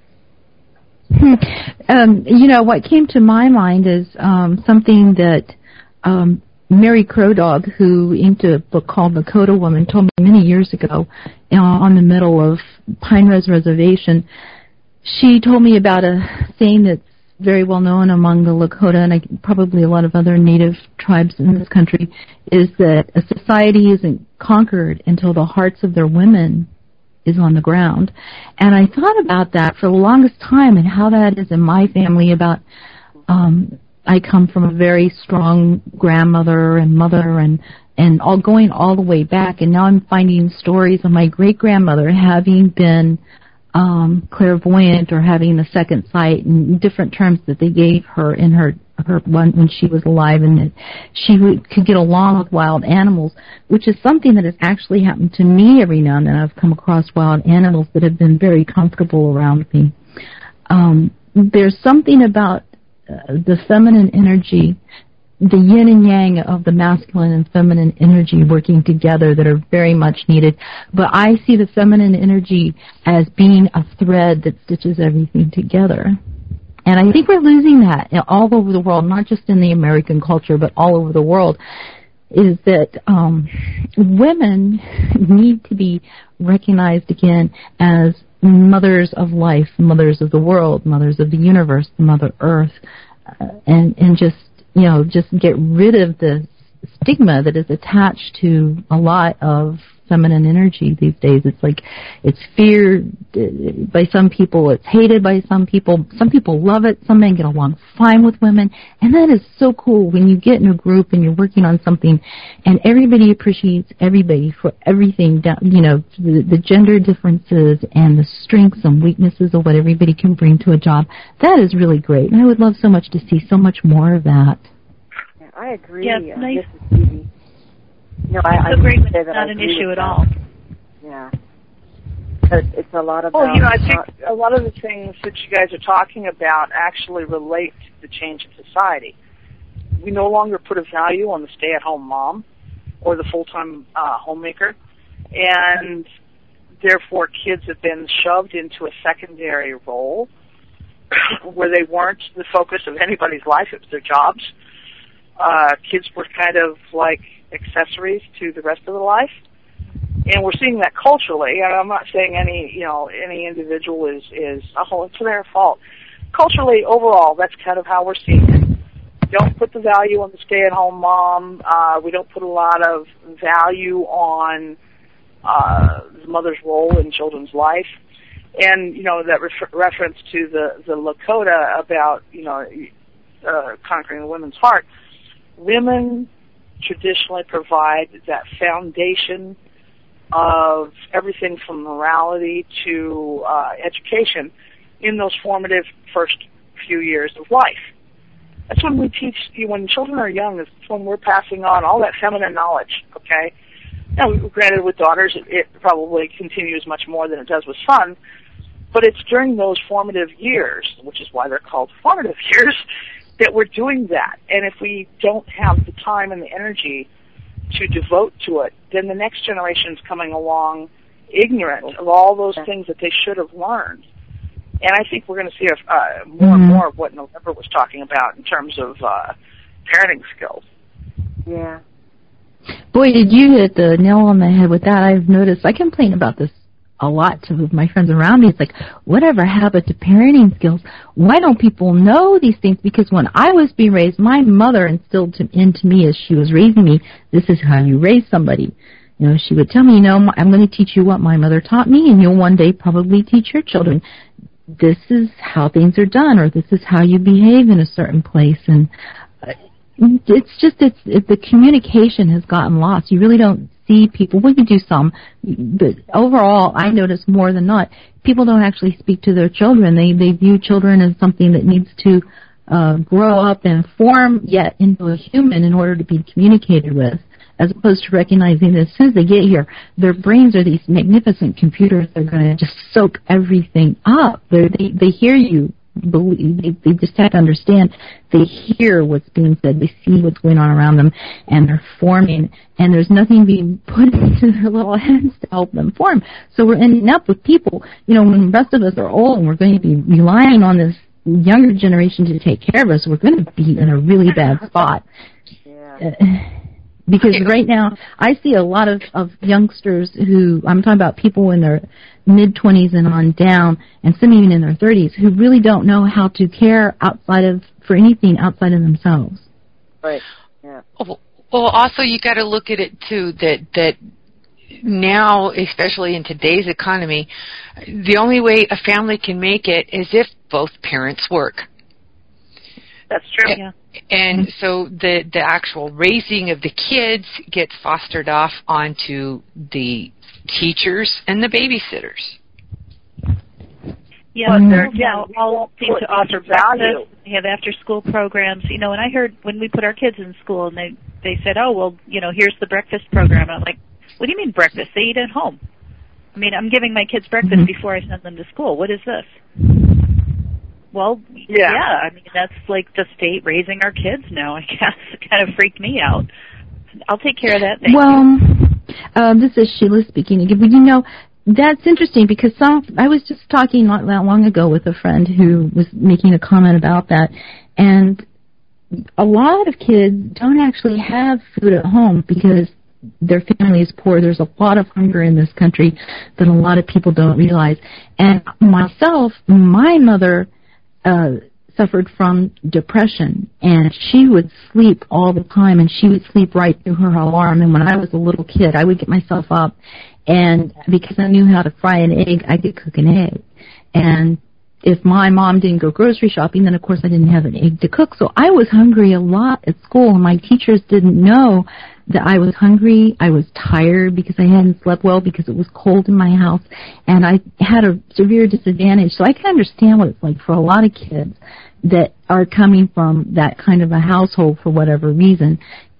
You know, what came to my mind is something that Mary Crow Dog, who inked a book called Lakota Woman, told me many years ago on the middle of Pine Res Reservation. She told me about a saying that's very well known among the Lakota and probably a lot of other native tribes in this country, is that a society isn't conquered until the hearts of their women is on the ground. And I thought about that for the longest time and how that is in my family. About I come from a very strong grandmother and mother and all going all the way back, and now I'm finding stories of my great-grandmother having been clairvoyant or having the second sight, and different terms that they gave her in her one when she was alive, and that she could get along with wild animals, which is something that has actually happened to me every now and then. I've come across wild animals that have been very comfortable around me. There's something about the feminine energy, the yin and yang of the masculine and feminine energy working together that are very much needed. But I see the feminine energy as being a thread that stitches everything together. And I think we're losing that all over the world, not just in the American culture, but all over the world, is that women need to be recognized again as mothers of life, mothers of the world, mothers of the universe, the Mother Earth, and just, you know, just get rid of the stigma that is attached to a lot of feminine energy these days. It's like it's feared by some people, it's hated by some people love it, some men get along fine with women, and that is so cool when you get in a group and you're working on something and everybody appreciates everybody for everything, you know, the gender differences and the strengths and weaknesses of what everybody can bring to a job. That is really great, and I would love so much to see so much more of that. Yeah, I agree. Yeah, nice. This is Phoebe. No, I'm so grateful it's not an issue at all. Yeah. But it's a lot about... Well, I think a lot of the things that you guys are talking about actually relate to the change in society. We no longer put a value on the stay-at-home mom or the full-time homemaker, and therefore kids have been shoved into a secondary role where they weren't the focus of anybody's life. It was their jobs. Kids were kind of like accessories to the rest of the life. And we're seeing that culturally, and I'm not saying any individual is it's their fault. Culturally, overall, that's kind of how we're seeing it. We don't put the value on the stay-at-home mom. We don't put a lot of value on the mother's role in children's life. And, that reference to the Lakota about, conquering the women's heart. Women traditionally provide that foundation of everything from morality to education in those formative first few years of life. That's when we teach, when children are young, it's when we're passing on all that feminine knowledge, okay? Now, granted, with daughters, it probably continues much more than it does with sons, but it's during those formative years, which is why they're called formative years, that we're doing that. And if we don't have the time and the energy to devote to it, then the next generation is coming along ignorant of all those things that they should have learned. And I think we're going to see more and more of what November was talking about in terms of parenting skills. Yeah. Boy, did you hit the nail on the head with that. I've noticed, I complain about this a lot to my friends around me. It's like, whatever happened to parenting skills? Why don't people know these things? Because when I was being raised, my mother instilled into me as she was raising me, this is how you raise somebody. She would tell me, I'm going to teach you what my mother taught me, and you'll one day probably teach your children. This is how things are done, or this is how you behave in a certain place. And the communication has gotten lost. You really don't see people. Well, you do some, but overall, I notice more than not, people don't actually speak to their children. They view children as something that needs to grow up and form yet into a human in order to be communicated with, as opposed to recognizing that as soon as they get here, their brains are these magnificent computers. They're going to just soak everything up. They hear you. They just have to understand. They hear what's being said. They see what's going on around them, and they're forming. And there's nothing being put into their little heads to help them form. So we're ending up with people, when the rest of us are old and we're going to be relying on this younger generation to take care of us, we're going to be in a really bad spot. Yeah. Because right now, I see a lot of youngsters who, I'm talking about people in their mid-20s and on down, and some even in their 30s, who really don't know how to care for anything outside of themselves. Right, yeah. Well, also you got to look at it, too, that now, especially in today's economy, the only way a family can make it is if both parents work. That's true, yeah. And so the actual raising of the kids gets fostered off onto the teachers and the babysitters. Yeah, all seem to offer value. They have after-school programs. And I heard when we put our kids in school, and they said, oh, well, here's the breakfast program. And I'm like, what do you mean breakfast? They eat at home. I mean, I'm giving my kids breakfast before I send them to school. What is this? Well, yeah, I mean, that's like the state raising our kids now, I guess. It kind of freaked me out. I'll take care of that. Thank you. This is Sheila speaking again. But that's interesting because I was just talking not that long ago with a friend who was making a comment about that. And a lot of kids don't actually have food at home because their family is poor. There's a lot of hunger in this country that a lot of people don't realize. And myself, my mother suffered from depression, and she would sleep all the time, and she would sleep right through her alarm. And when I was a little kid, I would get myself up, and because I knew how to fry an egg, I could cook an egg. And if my mom didn't go grocery shopping, then of course I didn't have an egg to cook. So I was hungry a lot at school, and my teachers didn't know that I was hungry. I was tired because I hadn't slept well because it was cold in my house, and I had a severe disadvantage. So I can understand what it's like for a lot of kids that are coming from that kind of a household for whatever reason.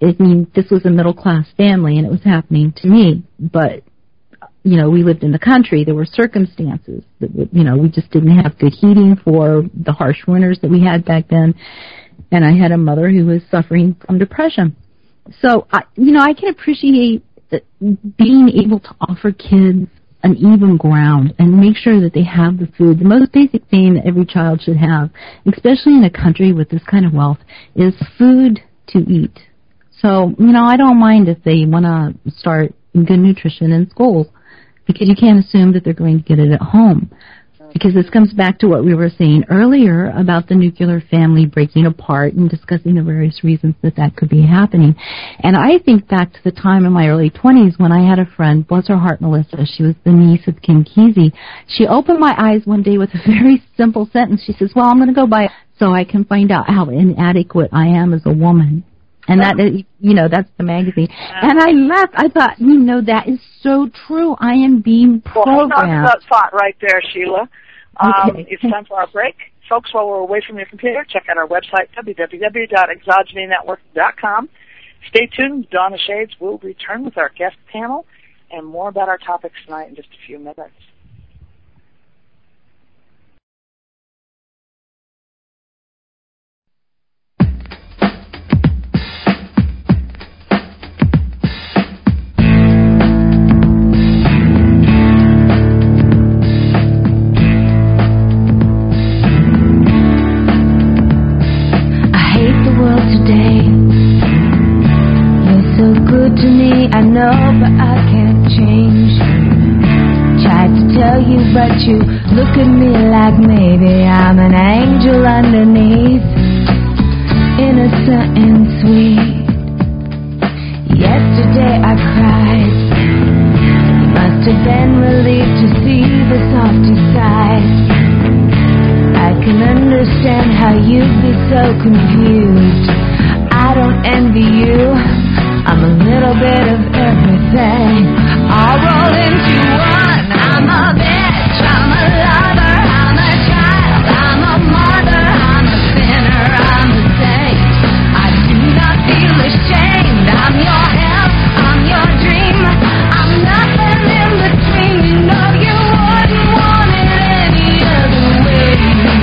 I mean, this was a middle-class family, and it was happening to me. But, you know, we lived in the country. There were circumstances that, you know, we just didn't have good heating for the harsh winters that we had back then. And I had a mother who was suffering from depression. So, I can appreciate being able to offer kids an even ground and make sure that they have the food. The most basic thing that every child should have, especially in a country with this kind of wealth, is food to eat. So, you know, I don't mind if they want to start good nutrition in schools, because you can't assume that they're going to get it at home. Because this comes back to what we were saying earlier about the nuclear family breaking apart and discussing the various reasons that could be happening. And I think back to the time in my early 20s when I had a friend, bless her heart, Melissa. She was the niece of King Kesey. She opened my eyes one day with a very simple sentence. She says, well, I'm going to go buy it so I can find out how inadequate I am as a woman. And that is, you know, that's the magazine. And I laughed. I thought, you know, that is so true. I am being programmed. Well, hold on to that thought right there, Sheila. Okay. It's time for our break. Folks, while we're away from your computer, check out our website, www.exogenynetwork.com. Stay tuned. Donna Shades will return with our guest panel and more about our topics tonight in just a few minutes. I know, but I can't change. Tried to tell you, but you look at me like maybe I'm an angel underneath, innocent and sweet. Yesterday I cried. You must have been relieved to see the softy side. I can understand how you'd be so confused. I don't envy you. I'm a little bit of everything. I'll roll into one. I'm a bitch, I'm a lover, I'm a child, I'm a mother, I'm a sinner, I'm a saint. I do not feel ashamed. I'm your hell, I'm your dream. I'm nothing in between. You know you wouldn't want it any other way.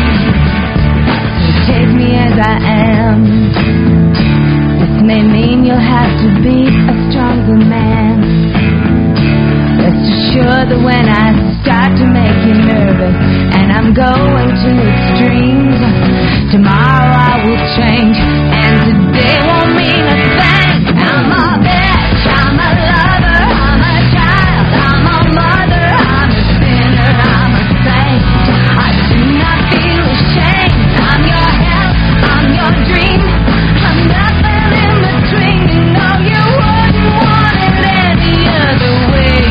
So take me as I am. May mean you'll have to be a stronger man. Rest assured that when I start to make you nervous and I'm going to extremes, tomorrow I will change and today won't mean a thing. I'm a bitch, I'm a lover, I'm a child, I'm a mother, I'm a sinner, I'm a saint. I do not feel ashamed. I'm your hell, I'm your dream. I'm nothing in between. You know you wouldn't want it any other way.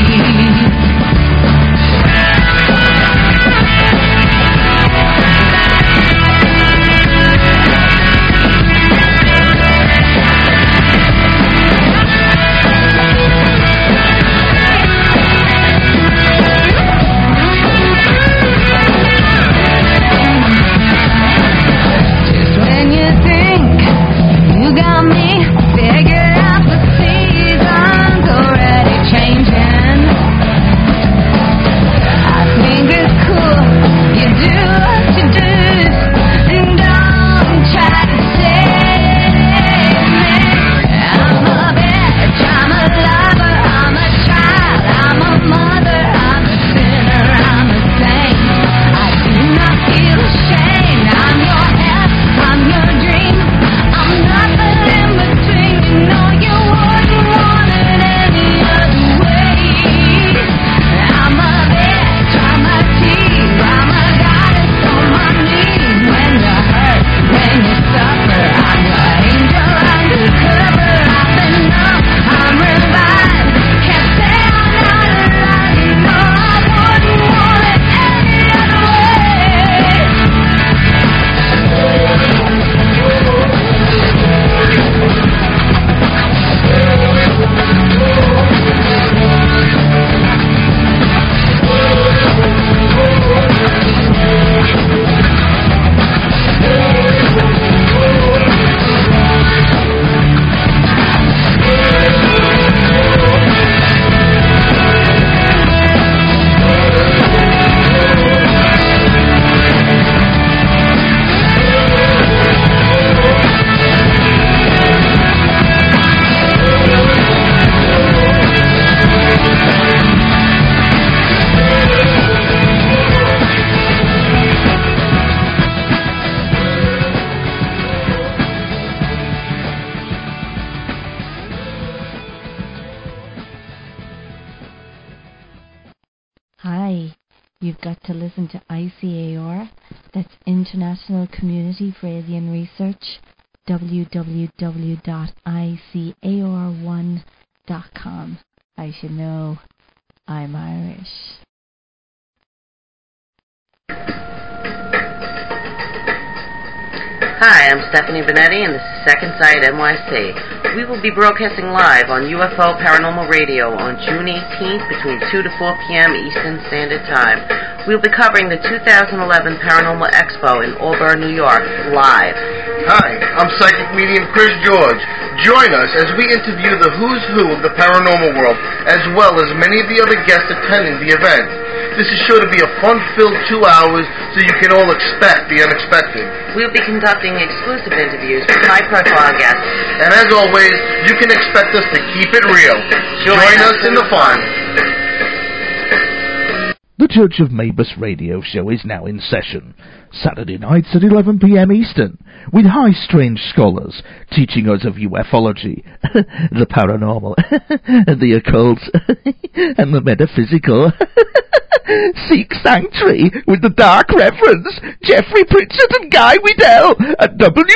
Hi, you've got to listen to ICAR, that's International Community for Alien Research, www.icar1.com. I should know, I'm Irish. Hi, I'm Stephanie Benetti, and this is Second Sight NYC. We will be broadcasting live on UFO Paranormal Radio on June 18th between 2 to 4 p.m. Eastern Standard Time. We will be covering the 2011 Paranormal Expo in Auburn, New York, live. Hi, I'm Psychic Medium Chris George. Join us as we interview the who's who of the paranormal world, as well as many of the other guests attending the event. This is sure to be a fun-filled 2 hours, so you can all expect the unexpected. We'll be conducting exclusive interviews with high-profile guests. And as always, you can expect us to keep it real. Join us in the fun. The Church of Maybus radio show is now in session, Saturday nights at 11 p.m. Eastern, with high strange scholars teaching us of ufology, the paranormal, the occult, and the metaphysical. Seek sanctuary with the Dark Reverends Jeffrey Pritchard and Guy Weddell at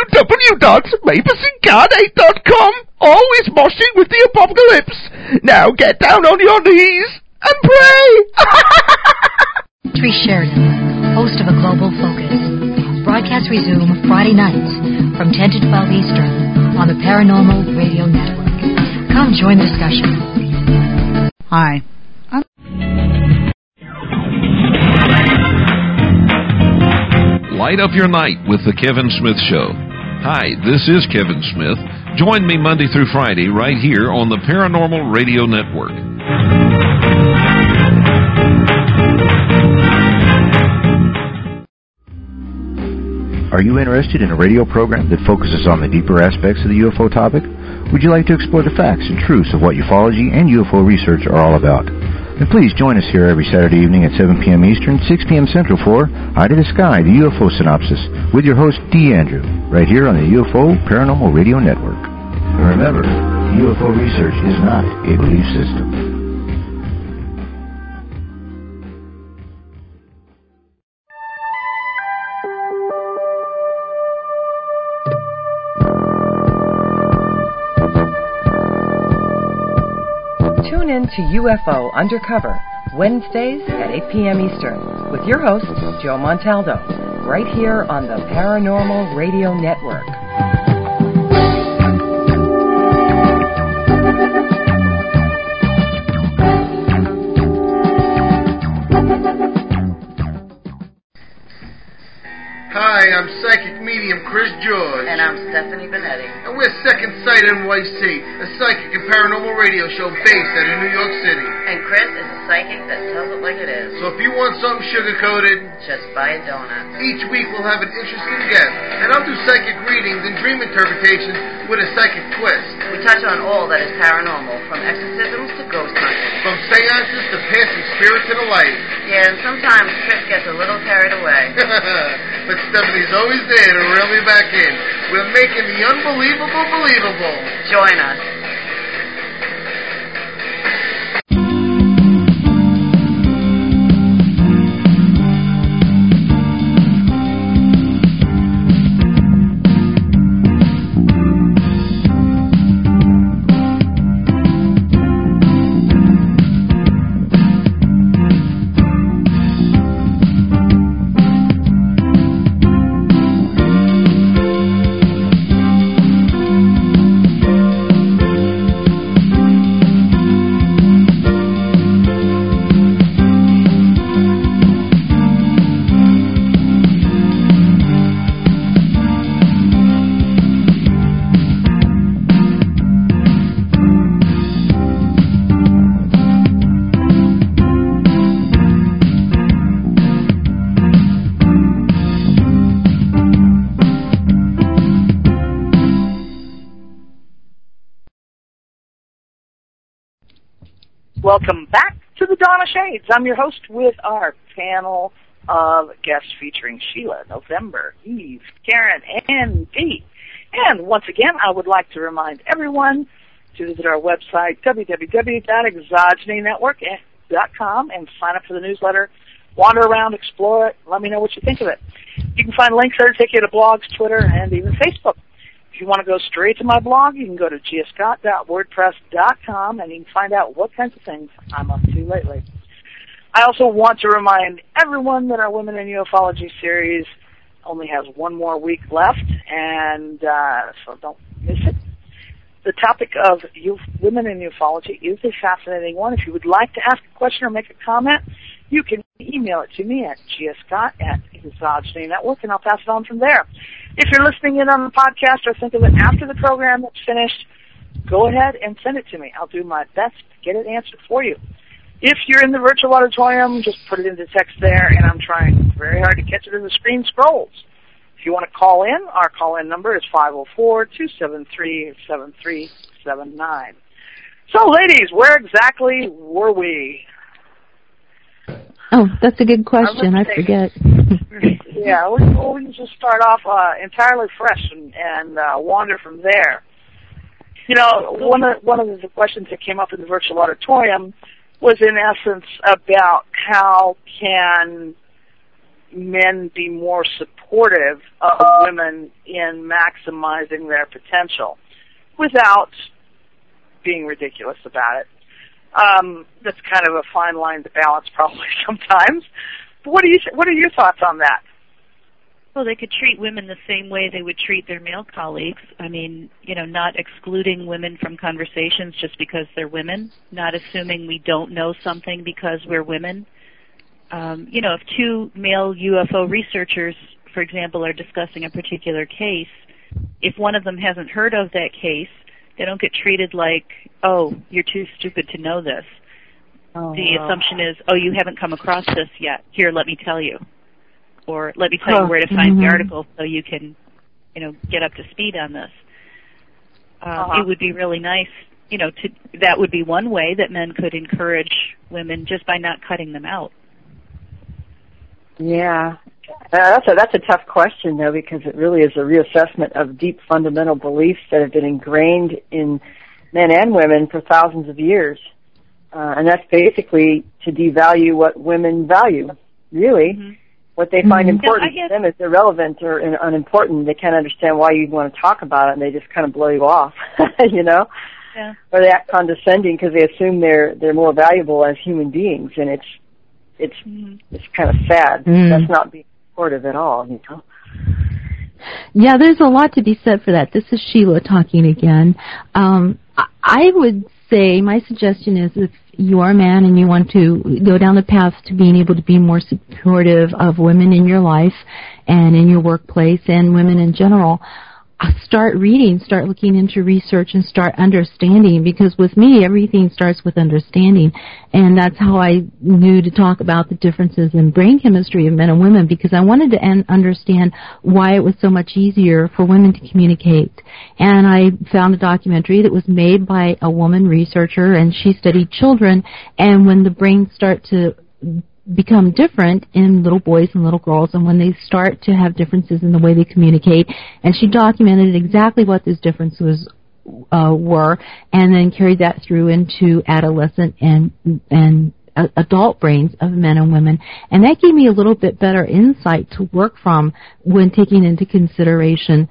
www.mabussincarnate.com. Always moshing with the apocalypse. Now get down on your knees and pray. Trish Sheridan, host of A Global Focus. Broadcasts resume Friday nights from 10 to 12 Eastern on the Paranormal Radio Network. Come join the discussion. Hi. Light up your night with The Kevin Smith Show. Hi, this is Kevin Smith. Join me Monday through Friday right here on the Paranormal Radio Network. Are you interested in a radio program that focuses on the deeper aspects of the UFO topic? Would you like to explore the facts and truths of what ufology and UFO research are all about? Then please join us here every Saturday evening at 7 p.m. Eastern, 6 p.m. Central for Eye to the Sky, the UFO Synopsis, with your host, D. Andrew, right here on the UFO Paranormal Radio Network. And remember, UFO research is not a belief system. Tune in to UFO Undercover, Wednesdays at 8 p.m. Eastern, with your host, Joe Montaldo, right here on the Paranormal Radio Network. Hi, I'm Psychic Medium Chris George. And I'm Stephanie Benetti. And we're Second Sight NYC, a psychic and paranormal radio show based out of New York City. And Chris is a psychic that tells it like it is. So if you want something sugar-coated, just buy a donut. Each week we'll have an interesting guest, and I'll do psychic readings and dream interpretations with a psychic twist. We touch on all that is paranormal, from exorcisms to ghost hunting. From seances to passing spirits in the light. Yeah, and sometimes Chris gets a little carried away. But Stephanie's always there to reel me back in. We're making the unbelievable believable. Join us. Welcome back to the Donna Shades. I'm your host with our panel of guests featuring Sheila, November, Eve, Karen, and Dee. And once again, I would like to remind everyone to visit our website, www.exogeny.network. wordpress.com and sign up for the newsletter. Wander around, explore it, let me know what you think of it. You can find links there to take you to blogs, Twitter, and even Facebook. If you want to go straight to my blog, you can go to giascott.wordpress.com, and you can find out what kinds of things I'm up to lately. I also want to remind everyone that our Women in Ufology series only has one more week left, and so don't miss it. The topic of women in ufology is a fascinating one. If you would like to ask a question or make a comment, you can email it to me at giascott@misogyny.network, and I'll pass it on from there. If you're listening in on the podcast or think of it after the program is finished, go ahead and send it to me. I'll do my best to get it answered for you. If you're in the virtual auditorium, just put it into text there, and I'm trying very hard to catch it as the screen scrolls. If you want to call in, our call-in number is 504-273-7379. So, ladies, where exactly were we? Oh, that's a good question. I forget. Yeah, we can just start off entirely fresh and wander from there. You know, one of the questions that came up in the virtual auditorium was, in essence, about how can men be more supportive of women in maximizing their potential without being ridiculous about it. That's kind of a fine line to balance probably sometimes. But what are your thoughts on that? Well, they could treat women the same way they would treat their male colleagues. I mean, you know, not excluding women from conversations just because they're women, not assuming we don't know something because we're women. You know, if two male UFO researchers, for example, are discussing a particular case, if one of them hasn't heard of that case, they don't get treated like, oh, you're too stupid to know this. The assumption is, oh, you haven't come across this yet. Here, let me tell you. Or let me tell you where to find the article so you can, you know, get up to speed on this. It would be really nice, you know, that would be one way that men could encourage women just by not cutting them out. Yeah, that's a tough question, though, because it really is a reassessment of deep fundamental beliefs that have been ingrained in men and women for thousands of years. And that's basically to devalue what women value, really. Mm-hmm. What they find important to them is irrelevant or unimportant. They can't understand why you'd want to talk about it, and they just kind of blow you off, you know? Yeah. Or they act condescending because they assume they're more valuable as human beings, and it's kind of sad. That's not being supportive at all, you know. Yeah, there's a lot to be said for that. This is Sheila talking again. I would say my suggestion is if you are a man and you want to go down the path to being able to be more supportive of women in your life and in your workplace and women in general, start reading, start looking into research, and start understanding, because with me, everything starts with understanding. And that's how I knew to talk about the differences in brain chemistry of men and women, because I wanted to understand why it was so much easier for women to communicate. And I found a documentary that was made by a woman researcher, and she studied children, and when the brains start to become different in little boys and little girls, and when they start to have differences in the way they communicate, and she documented exactly what those differences were, and then carried that through into adolescent and adult brains of men and women, and that gave me a little bit better insight to work from when taking into consideration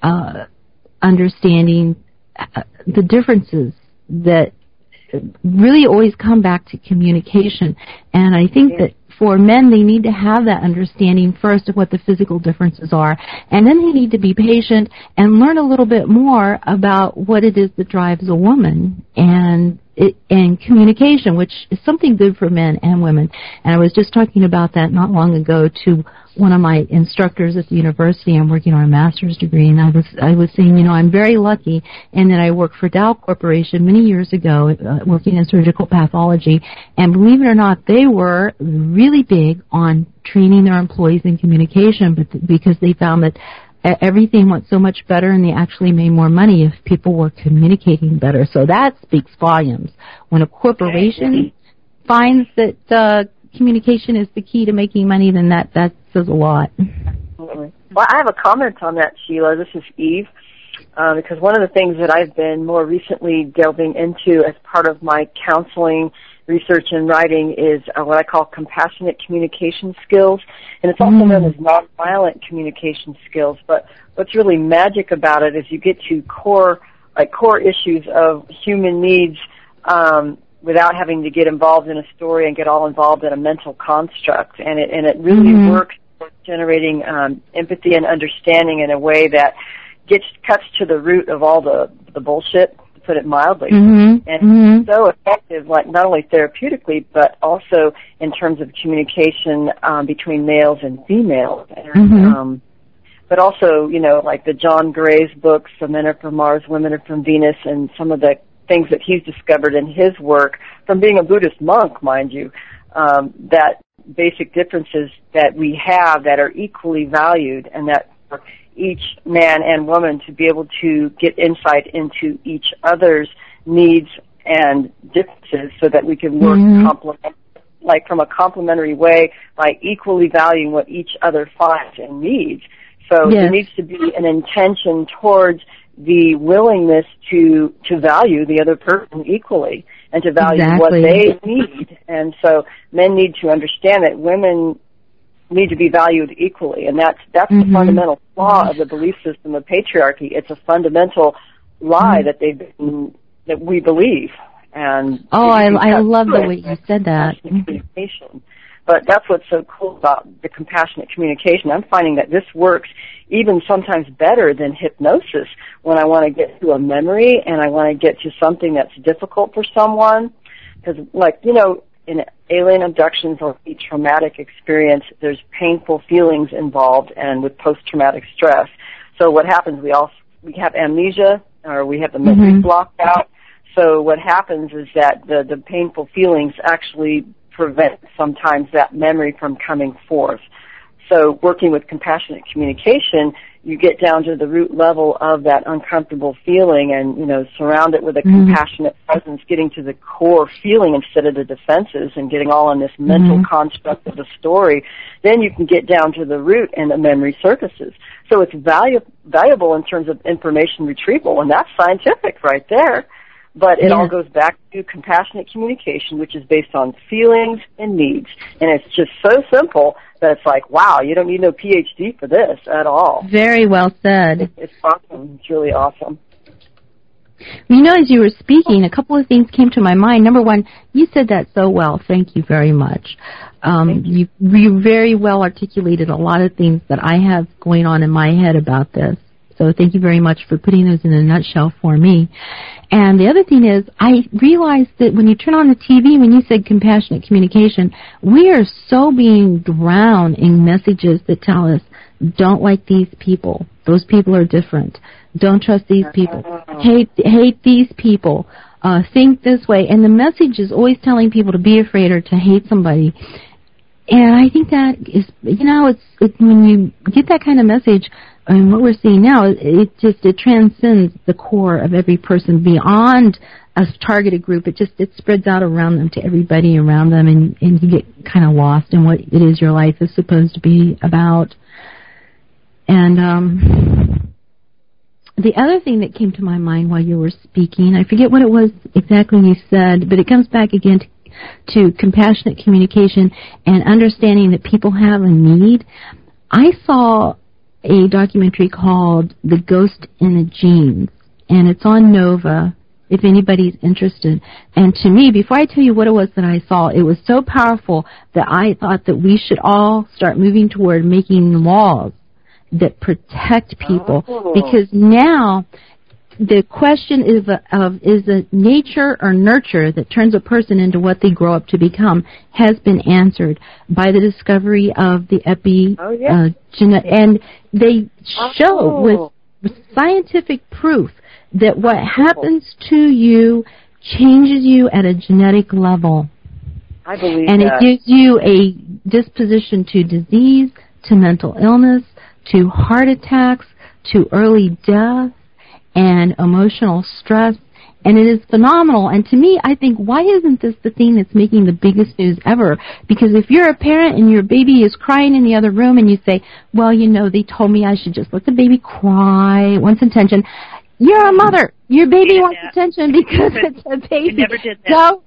understanding the differences that really always come back to communication. And I think that for men, they need to have that understanding first of what the physical differences are, and then they need to be patient and learn a little bit more about what it is that drives a woman and communication, which is something good for men and women. And I was just talking about that not long ago to one of my instructors at the university. I'm working on a master's degree, and I was saying, you know, I'm very lucky in that I worked for Dow Corporation many years ago, working in surgical pathology, and believe it or not, they were really big on training their employees in communication, but because they found that everything went so much better, and they actually made more money if people were communicating better. So that speaks volumes. When a corporation finds that communication is the key to making money, then that says a lot. Absolutely. Well, I have a comment on that, Sheila. This is Eve, because one of the things that I've been more recently delving into as part of my counseling research and writing is what I call compassionate communication skills, and it's also known as nonviolent communication skills. But what's really magic about it is you get to core issues of human needs without having to get involved in a story and get all involved in a mental construct, and it really works for generating empathy and understanding in a way that cuts to the root of all the bullshit, to put it mildly. And it's so effective, like not only therapeutically, but also in terms of communication between males and females. And, but also, like the John Gray's books, The Men Are From Mars, Women Are From Venus, and some of the things that he's discovered in his work, from being a Buddhist monk, mind you, that basic differences that we have that are equally valued, and that for each man and woman to be able to get insight into each other's needs and differences so that we can work from a complementary way by equally valuing what each other finds and needs. So there needs to be an intention towards the willingness to value the other person equally and to value what they need. And so men need to understand that women need to be valued equally, and that's the fundamental flaw of the belief system of patriarchy. It's a fundamental lie that we believe. And I love the way you said that. But that's what's so cool about the compassionate communication. I'm finding that this works even sometimes better than hypnosis when I want to get to a memory and I want to get to something that's difficult for someone. Because, in alien abductions or a traumatic experience, there's painful feelings involved, and with post-traumatic stress. So what happens, we have amnesia, or we have the memory blocked out. So what happens is that the painful feelings actually prevent sometimes that memory from coming forth. So working with compassionate communication, you get down to the root level of that uncomfortable feeling and, surround it with a compassionate presence, getting to the core feeling instead of the defenses and getting all in this mental construct of the story. Then you can get down to the root and the memory surfaces. So it's valuable in terms of information retrieval, and that's scientific right there. But it all goes back to compassionate communication, which is based on feelings and needs. And it's just so simple that it's like, wow, you don't need no PhD for this at all. Very well said. It's awesome. It's really awesome. As you were speaking, a couple of things came to my mind. Number one, you said that so well. Thank you very much. You very well articulated a lot of things that I have going on in my head about this. So thank you very much for putting those in a nutshell for me. And the other thing is, I realized that when you turn on the TV, when you said compassionate communication, we are so being drowned in messages that tell us, don't like these people. Those people are different. Don't trust these people. Hate these people. Think this way. And the message is always telling people to be afraid or to hate somebody. And I think that is, it's when you get that kind of message, and what we're seeing now, it transcends the core of every person beyond a targeted group. It spreads out around them to everybody around them, and you get kind of lost in what it is your life is supposed to be about. And the other thing that came to my mind while you were speaking, I forget what it was exactly you said, but it comes back again to compassionate communication and understanding that people have a need. I saw a documentary called The Ghost in the Genes, and it's on Nova if anybody's interested. And to me, before I tell you what it was that I saw, it was so powerful that I thought that we should all start moving toward making laws that protect people, because now the question is it nature or nurture that turns a person into what they grow up to become has been answered by the discovery of the and they show with scientific proof that what happens to you changes you at a genetic level. I believe and it gives you a disposition to disease, to mental illness, to heart attacks, to early death, and emotional stress, and it is phenomenal. And to me, I think, why isn't this the thing that's making the biggest news ever? Because if you're a parent and your baby is crying in the other room and you say, well, they told me I should just let the baby cry, it wants attention. You're a mother. Your baby wants attention because it's a baby. I never did that.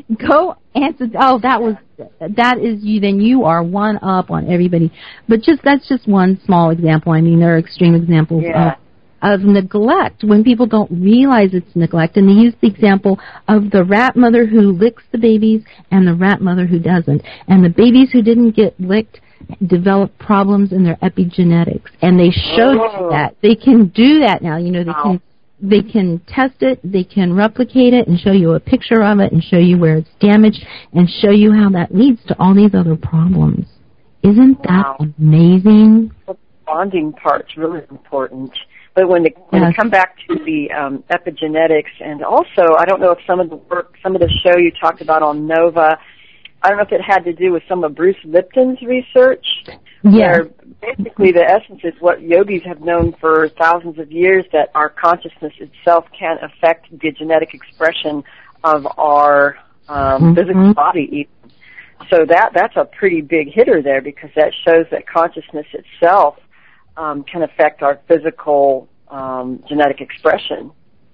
Go answer. Oh, that is you. Then you are one up on everybody. But that's just one small example. I mean, there are extreme examples of neglect when people don't realize it's neglect. And they use the example of the rat mother who licks the babies and the rat mother who doesn't. And the babies who didn't get licked develop problems in their epigenetics. And they showed that. They can do that now. You know, they can test it, they can replicate it and show you a picture of it and show you where it's damaged and show you how that leads to all these other problems. Isn't that amazing? The bonding part's really important. But when we come back to the epigenetics, and also, I don't know if some of the show you talked about on Nova, I don't know if it had to do with some of Bruce Lipton's research, where basically the essence is what yogis have known for thousands of years, that our consciousness itself can affect the genetic expression of our physical body even. So that's a pretty big hitter there, because that shows that consciousness itself can affect our physical genetic expression.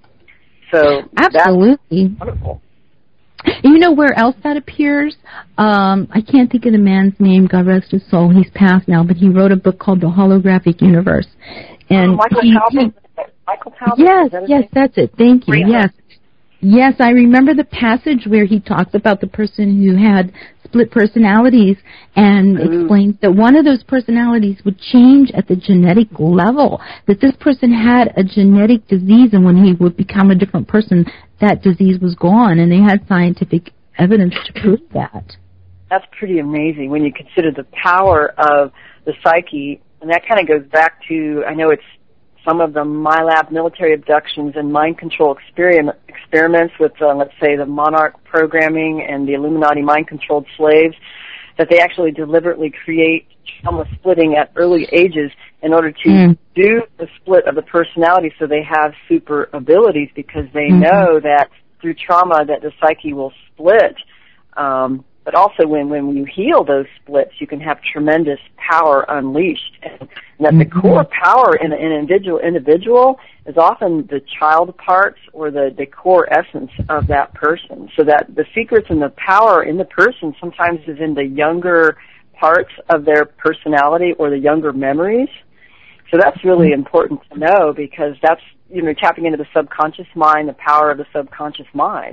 So absolutely. That's wonderful. You know where else that appears? I can't think of the man's name, God rest his soul. He's passed now, but he wrote a book called The Holographic Universe. And Michael Talbot? Michael Talbot? Yes, that's it. Thank you. Yes, I remember the passage where he talks about the person who had split personalities and explains that one of those personalities would change at the genetic level, that this person had a genetic disease, and when he would become a different person, that disease was gone, and they had scientific evidence to prove that. That's pretty amazing when you consider the power of the psyche, and that kind of goes back to, I know it's some of the MILAB military abductions and mind control experiments with, let's say, the Monarch programming and the Illuminati mind-controlled slaves, that they actually deliberately create trauma splitting at early ages in order to do the split of the personality so they have super abilities, because they know that through trauma that the psyche will split. But also when you heal those splits, you can have tremendous power unleashed. And that the core power in an individual is often the child parts or the core essence of that person. So that the secrets and the power in the person sometimes is in the younger parts of their personality or the younger memories. So that's really important to know, because that's, tapping into the subconscious mind, the power of the subconscious mind.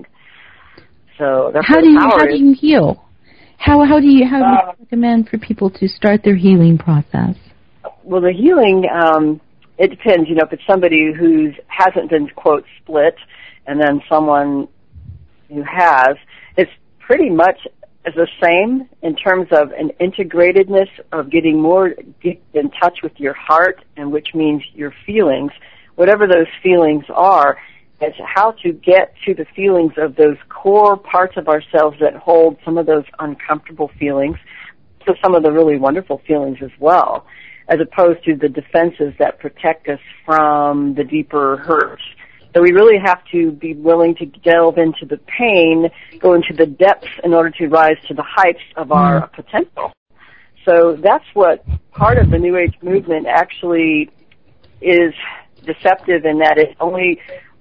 So that's how do you heal? How do you recommend for people to start their healing process? Well, the healing, it depends. If it's somebody who hasn't been, quote, split, and then someone who has, it's pretty much the same in terms of an integratedness of getting more deep in touch with your heart, and which means your feelings, whatever those feelings are. It's how to get to the feelings of those core parts of ourselves that hold some of those uncomfortable feelings, to some of the really wonderful feelings as well, as opposed to the defenses that protect us from the deeper hurts. So we really have to be willing to delve into the pain, go into the depths in order to rise to the heights of our potential. So that's what part of the New Age movement actually is deceptive, in that it only,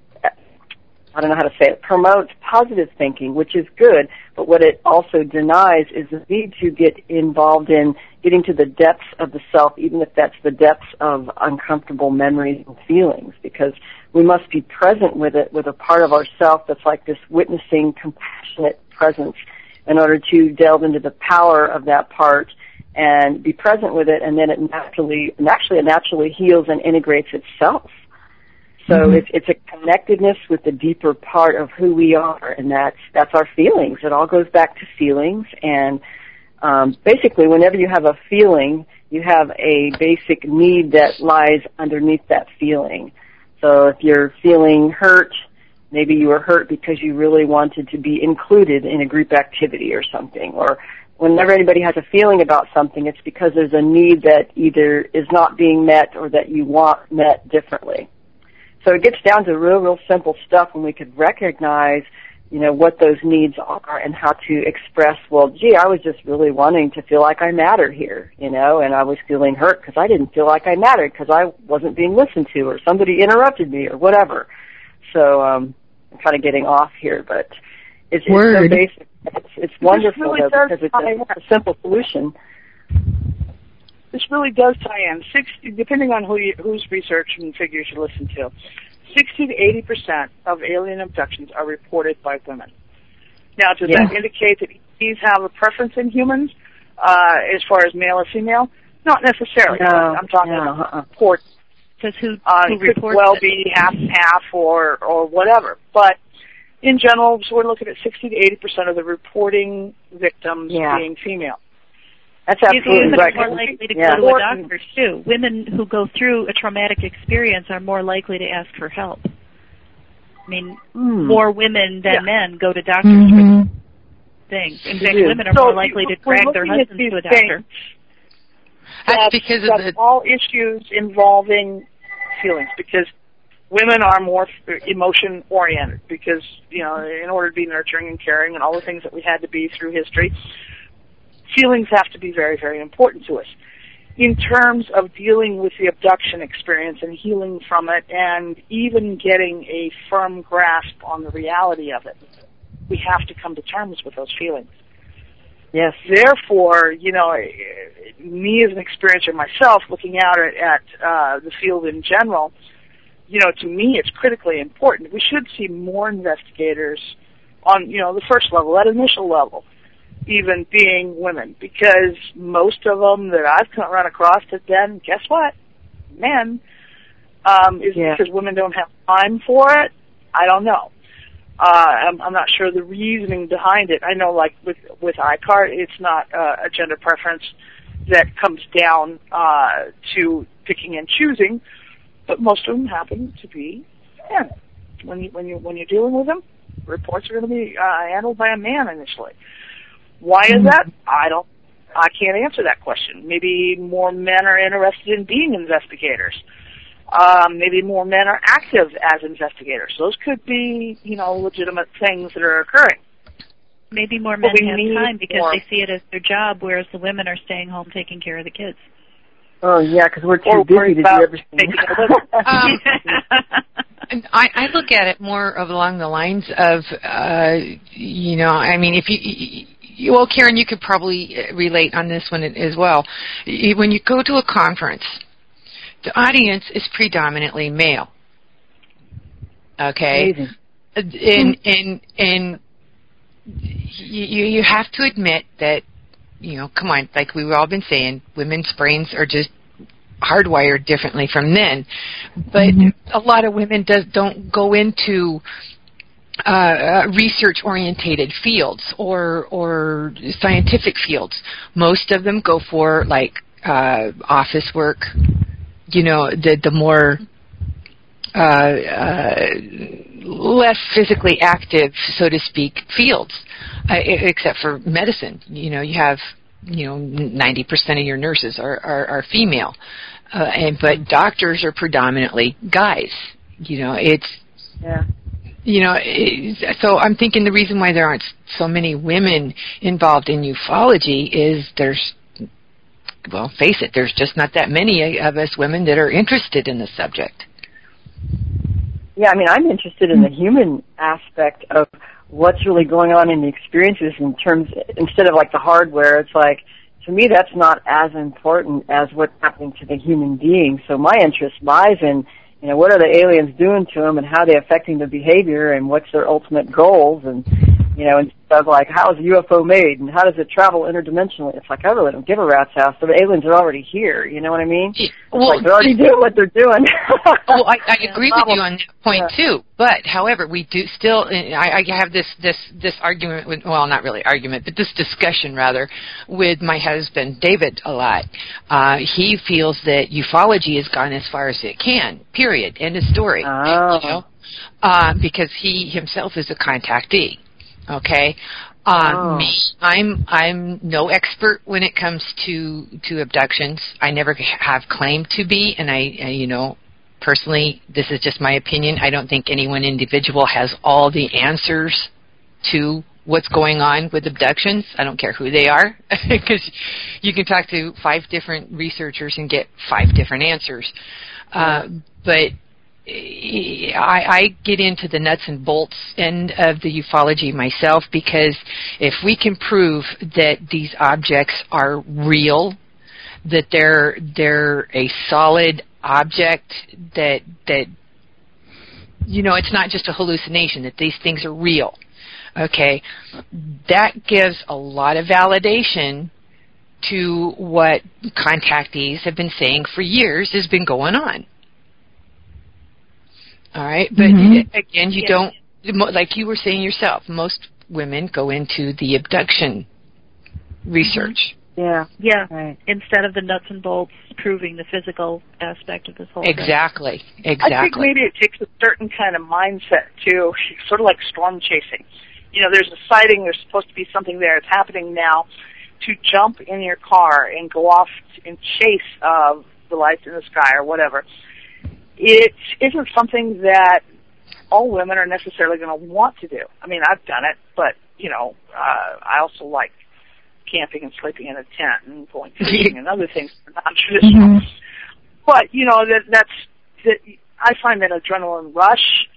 I don't know how to say it, promotes positive thinking, which is good, but what it also denies is the need to get involved in getting to the depths of the self, even if that's the depths of uncomfortable memories and feelings, because we must be present with it, with a part of ourself that's like this witnessing, compassionate presence, in order to delve into the power of that part and be present with it, and then it naturally heals and integrates itself. So it's a connectedness with the deeper part of who we are, and that's our feelings. It all goes back to feelings, and basically whenever you have a feeling, you have a basic need that lies underneath that feeling. So if you're feeling hurt, maybe you were hurt because you really wanted to be included in a group activity or something, or whenever anybody has a feeling about something, it's because there's a need that either is not being met or that you want met differently. So it gets down to real simple stuff when we could recognize, what those needs are and how to express, well, gee, I was just really wanting to feel like I matter here, and I was feeling hurt because I didn't feel like I mattered because I wasn't being listened to, or somebody interrupted me or whatever. So I'm kind of getting off here, but It's so basic. It's wonderful really though, because it's a simple solution. This really does tie in. Depending on whose research and figures you listen to, 60 to 80% of alien abductions are reported by women. Now, does that indicate that ETs have a preference in humans as far as male or female? Not necessarily. No, I'm talking about reports. Because who it could well be half and half or whatever. But in general, so we're looking at 60 to 80% of the reporting victims being female. That's absolutely women right. are more likely to go to a doctor too. Women who go through a traumatic experience are more likely to ask for help. I mean, more women than men go to doctors for things. In fact, women are more likely to drag their husbands to a doctor. That's because of all issues involving feelings, because women are more emotion oriented, because, you know, in order to be nurturing and caring and all the things that we had to be through history, feelings have to be very, very important to us. In terms of dealing with the abduction experience and healing from it and even getting a firm grasp on the reality of it, we have to come to terms with those feelings. Yes. Therefore, you know, me as an experiencer myself, looking out at the field in general, you know, to me it's critically important. We should see more investigators on, you know, the first level, that initial level, even being women, because most of them that I've run across have been, guess what, men. Is it because women don't have time for it? I don't know. I'm not sure the reasoning behind it. I know, like with iCart, it's not a gender preference that comes down to picking and choosing, but most of them happen to be men. When you're dealing with them, reports are going to be handled by a man initially. Why is that? I can't answer that question. Maybe more men are interested in being investigators. Maybe more men are active as investigators. Those could be, you know, legitimate things that are occurring. Maybe more men have time because they see it as their job, whereas the women are staying home taking care of the kids. Oh, yeah, because we're too busy to do everything. I look at it more of along the lines of, you know, I mean, if you, well, Karen, you could probably relate on this one as well. When you go to a conference, the audience is predominantly male. Okay? Amazing. And you have to admit that, you know, come on, like we've all been saying, women's brains are just hardwired differently from men. But a lot of women don't go into research-orientated fields or scientific fields. Most of them go for, like, office work, you know, the more less physically active, so to speak, fields, except for medicine. You know, you have, you know, 90% of your nurses are female, but doctors are predominantly guys. You know, you know, so I'm thinking the reason why there aren't so many women involved in ufology is well, face it, there's just not that many of us women that are interested in the subject. Yeah, I mean, I'm interested in the human aspect of what's really going on in the experiences in terms, instead of like the hardware, it's like, to me, that's not as important as what's happening to the human being. So my interest lies in, you know, what are the aliens doing to them and how they're affecting their behavior and what's their ultimate goals, and, you know, instead of like, how is a UFO made and how does it travel interdimensionally? It's like, I really don't give a rat's ass. So the aliens are already here, you know what I mean? Well, like they're already doing what they're doing. Well, I agree with you on that point too. But, however, we do still, I have this argument with, well, not really argument, but this discussion rather, with my husband David a lot. He feels that ufology has gone as far as it can. Period. End of story. Oh. You know? Because he himself is a contactee. Okay. Me, I'm no expert when it comes to abductions. I never have claimed to be, and I you know, personally, this is just my opinion. I don't think any one individual has all the answers to what's going on with abductions. I don't care who they are, because you can talk to 5 different researchers and get 5 different answers. But I get into the nuts and bolts end of the ufology myself, because if we can prove that these objects are real, that they're a solid object, that it's not just a hallucination, that these things are real, okay, that gives a lot of validation to what contactees have been saying for years has been going on. All right, but again, you don't, like you were saying yourself, most women go into the abduction research. Yeah. Right. Instead of the nuts and bolts proving the physical aspect of this whole Exactly. thing. I think maybe it takes a certain kind of mindset to, sort of like storm chasing. There's a sighting, there's supposed to be something there, it's happening now. To jump in your car and go off and chase the lights in the sky or whatever, it isn't something that all women are necessarily going to want to do. I mean, I've done it, but, I also like camping and sleeping in a tent and going fishing and other things that are non-traditional. But, I find that adrenaline rush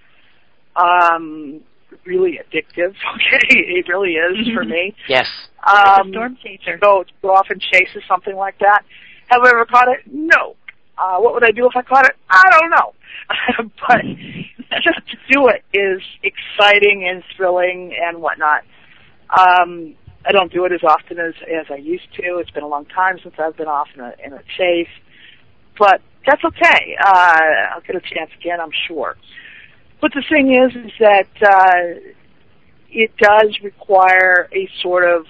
really addictive. Okay, it really is for me. Yes. Like a storm chaser. Go off and chase or something like that. Have I ever caught it? No. What would I do if I caught it? I don't know. But just to do it is exciting and thrilling and whatnot. I don't do it as often as I used to. It's been a long time since I've been off in a chase. But that's okay. I'll get a chance again, I'm sure. But the thing is that it does require a sort of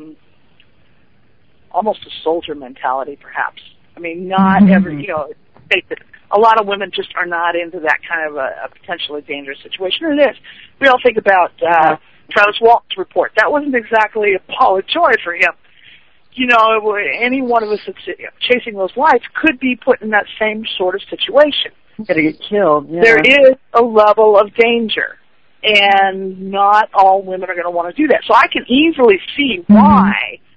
almost a soldier mentality, perhaps. I mean, not every, a lot of women just are not into that kind of a potentially dangerous situation. And it is. We all think about Travis Walton's report. That wasn't exactly a ball of joy for him. Any one of us that's chasing those lights could be put in that same sort of situation. Gonna get killed. Yeah. There is a level of danger, and not all women are going to want to do that. So I can easily see why,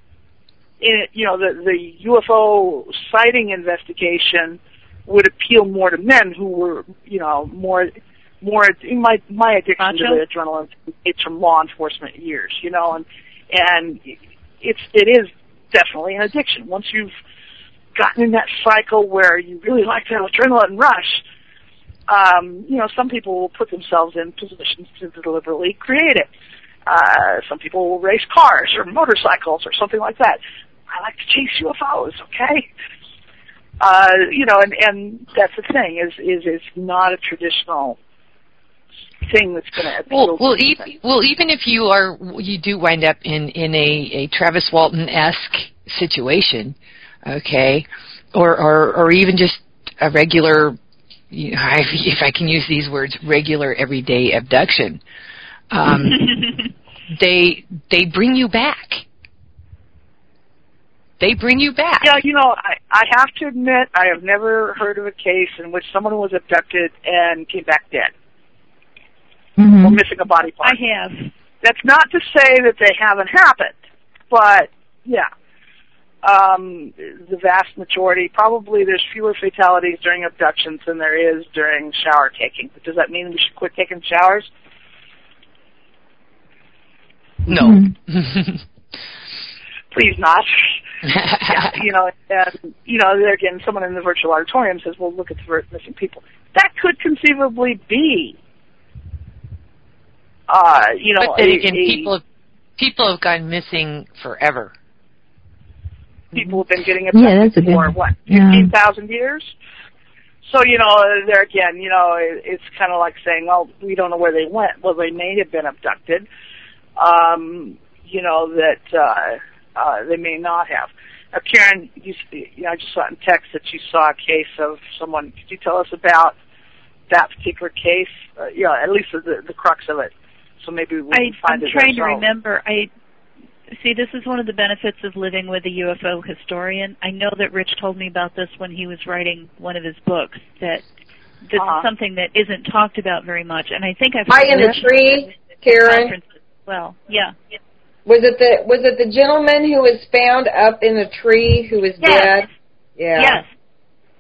the UFO sighting investigation would appeal more to men who were, more. My addiction to the adrenaline, it's from law enforcement years, and it is definitely an addiction. Once you've gotten in that cycle where you really like that adrenaline rush, some people will put themselves in positions to deliberately create it. Some people will race cars or motorcycles or something like that. I like to chase UFOs, okay? And that's the thing, is it's not a traditional thing that's going to appeal to even if you do wind up in a Travis Walton-esque situation, okay, or even just a regular, if I can use these words, regular everyday abduction, they bring you back. They bring you back. Yeah, I have to admit, I have never heard of a case in which someone was abducted and came back dead. Or missing a body part. I have. That's not to say that they haven't happened, but yeah. The vast majority, probably there's fewer fatalities during abductions than there is during shower taking. But does that mean we should quit taking showers? No. Please not. There again, someone in the virtual auditorium says, well, look at the missing people. That could conceivably be, But then again, people have gone missing forever. People have been getting abducted for, 15,000 years? So, there again, it's kind of like saying, well, we don't know where they went. Well, they may have been abducted, they may not have. Karen, I just saw in text that you saw a case of someone. Could you tell us about that particular case? At least the crux of it. So maybe we can find it. I'm trying to remember. See, this is one of the benefits of living with a UFO historian. I know that Rich told me about this when he was writing one of his books, that this is something that isn't talked about very much. And I think I've heard in the tree, Karen. Well, yeah. Was it the gentleman who was found up in the tree who was dead? Yeah. Yes.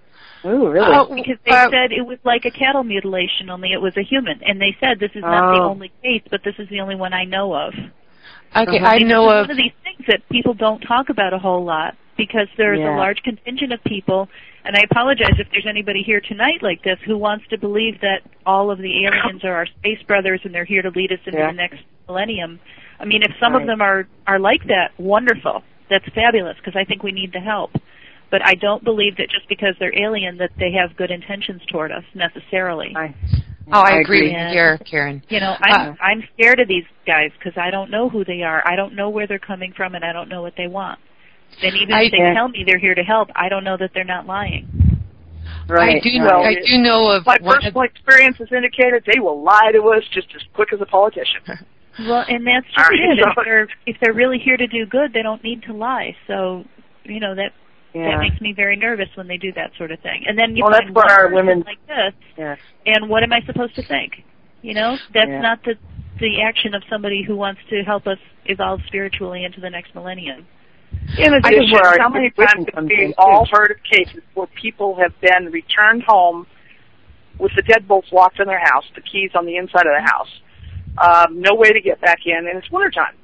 Oh, really? Because they said it was like a cattle mutilation, only it was a human. And they said this is not the only case, but this is the only one I know of. Okay, I know of... one of these things that people don't talk about a whole lot because there's a large contingent of people, and I apologize if there's anybody here tonight like this who wants to believe that all of the aliens are our space brothers and they're here to lead us into the next millennium. I mean, if some of them are like that, wonderful. That's fabulous because I think we need the help. But I don't believe that just because they're alien that they have good intentions toward us necessarily. I agree here, Karen. You know, I'm scared of these guys because I don't know who they are. I don't know where they're coming from, and I don't know what they want. And even if they tell me they're here to help, I don't know that they're not lying. Right. I do know of... My personal experience has indicated they will lie to us just as quick as a politician. Well, and that's just it. If they're really here to do good, they don't need to lie. So, you know, that makes me very nervous when they do that sort of thing. And then you find one person like this, and what am I supposed to think? You know, that's not the action of somebody who wants to help us evolve spiritually into the next millennium. In addition, how many times have we all heard of cases where people have been returned home with the deadbolts locked in their house, the keys on the inside of the house, no way to get back in, and it's wintertime.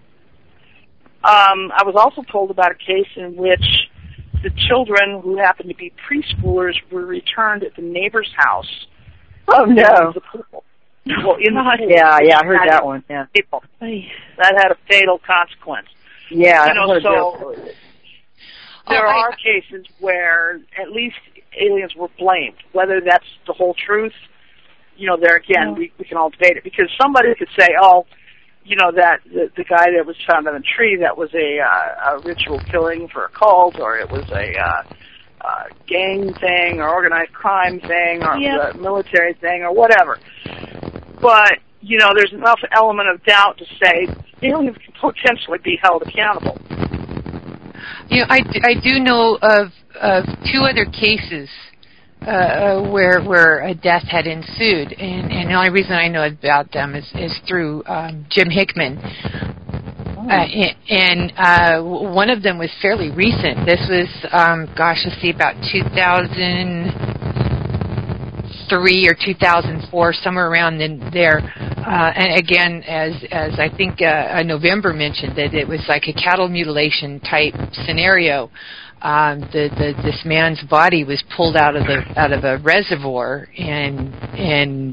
I was also told about a case in which the children who happened to be preschoolers were returned at the neighbor's house. Oh, no. Well, in the pool. Yeah, I heard that one. Yeah. People. That had a fatal consequence. Yeah. You know, so there are cases where at least aliens were blamed. Whether that's the whole truth, you know, there again, we can all debate it. Because somebody could say, oh, you know, that the guy that was found on a tree, that was a ritual killing for a cult, or it was a gang thing, or organized crime thing, or a military thing, or whatever. But, you know, there's enough element of doubt to say aliens can potentially be held accountable. You know, I do know of two other cases where a death had ensued, and the only reason I know about them is through Jim Hickman. And one of them was fairly recent. This was, about 2003 or 2004, somewhere around there. And again, as I think November mentioned, that it was like a cattle mutilation type scenario. This man's body was pulled out of a reservoir and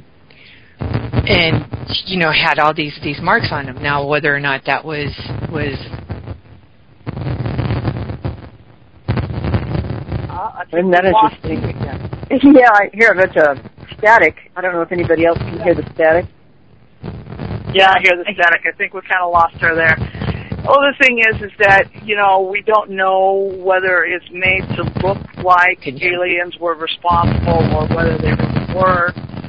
you know, had all these marks on him. Now, whether or not that was isn't that interesting? Yeah, I hear a bunch of static. I don't know if anybody else can hear the static. Yeah, I hear the static. I think we kind of lost her there. Well, the thing is that, you know, we don't know whether it's made to look like aliens were responsible or whether they really were.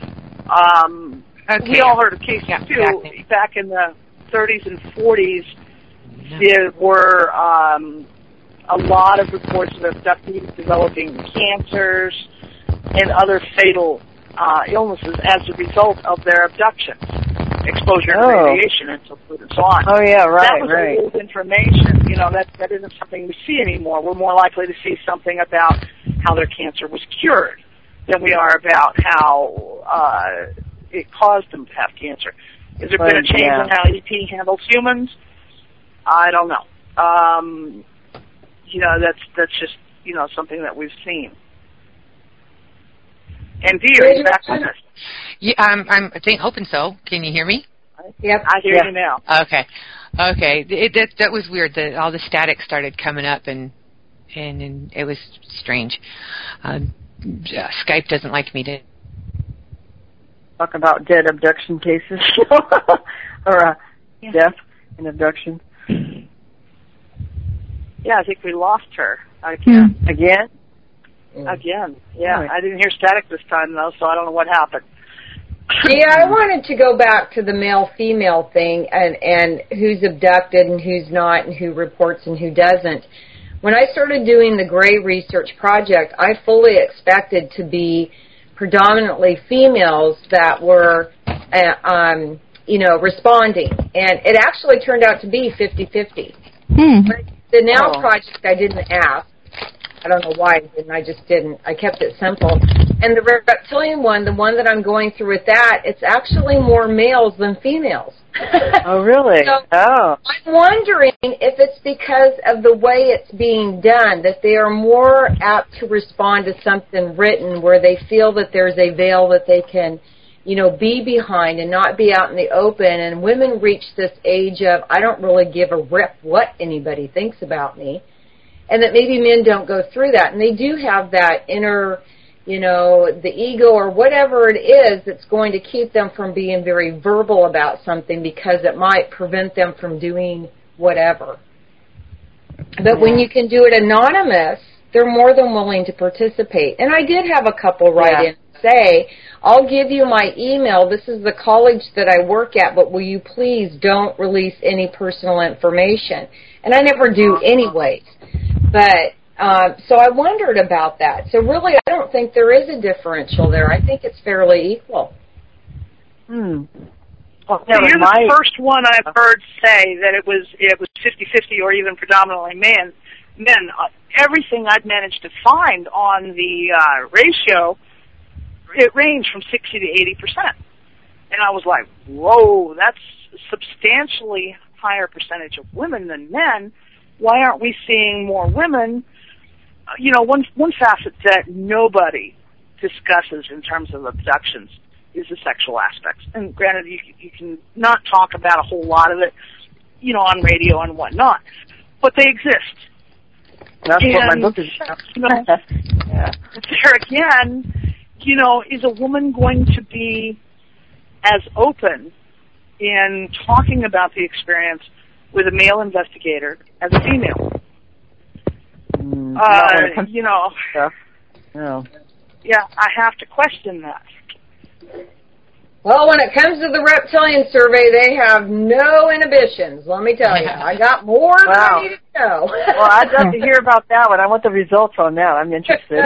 We all heard of cases, too. Back in the 30s and 40s, there were a lot of reports of abductees developing cancers and other fatal illnesses as a result of their abductions. Exposure to radiation and so forth and so on. Oh, yeah, right, that was old information. You know, that isn't something we see anymore. We're more likely to see something about how their cancer was cured than we are about how it caused them to have cancer. Has there been a change in how ET handles humans? I don't know. You know, that's just, you know, something that we've seen. And Dee, are you back with us? Yeah, I'm hoping so. Can you hear me? Yep, I hear you now. Okay. That was weird. All the static started coming up, and it was strange. Skype doesn't like me to talk about dead abduction cases or death and abduction. Yeah, I think we lost her again. Again? Again, yeah. Right. I didn't hear static this time, though, so I don't know what happened. Yeah, I wanted to go back to the male-female thing and who's abducted and who's not and who reports and who doesn't. When I started doing the Gray Research Project, I fully expected to be predominantly females that were, responding. And it actually turned out to be 50-50. The Now Project I didn't ask. I don't know why I didn't. I just didn't. I kept it simple. And the reptilian one, the one that I'm going through with that, it's actually more males than females. Oh, really? So I'm wondering if it's because of the way it's being done, that they are more apt to respond to something written where they feel that there's a veil that they can, be behind and not be out in the open. And women reach this age of, I don't really give a rip what anybody thinks about me. And that maybe men don't go through that. And they do have that inner, the ego or whatever it is that's going to keep them from being very verbal about something because it might prevent them from doing whatever. But when you can do it anonymous, they're more than willing to participate. And I did have a couple write in and say, I'll give you my email. This is the college that I work at, but will you please don't release any personal information? And I never do anyways. But so I wondered about that. So really, I don't think there is a differential there. I think it's fairly equal. Well, you're the first one I've heard say that it was 50-50 or even predominantly men. Everything I've managed to find on the ratio, it ranged from 60 to 80%. And I was like, whoa, that's a substantially higher percentage of women than men. Why aren't we seeing more women? One facet that nobody discusses in terms of abductions is the sexual aspects. And granted, you can not talk about a whole lot of it, on radio and whatnot, but they exist. That's what my book is about. There again, is a woman going to be as open in talking about the experience with a male investigator as a female? Yeah, I have to question that. Well, when it comes to the reptilian survey, they have no inhibitions, let me tell you. I got more than I needed to know. Well, I'd love to hear about that one. I want the results on that. I'm interested.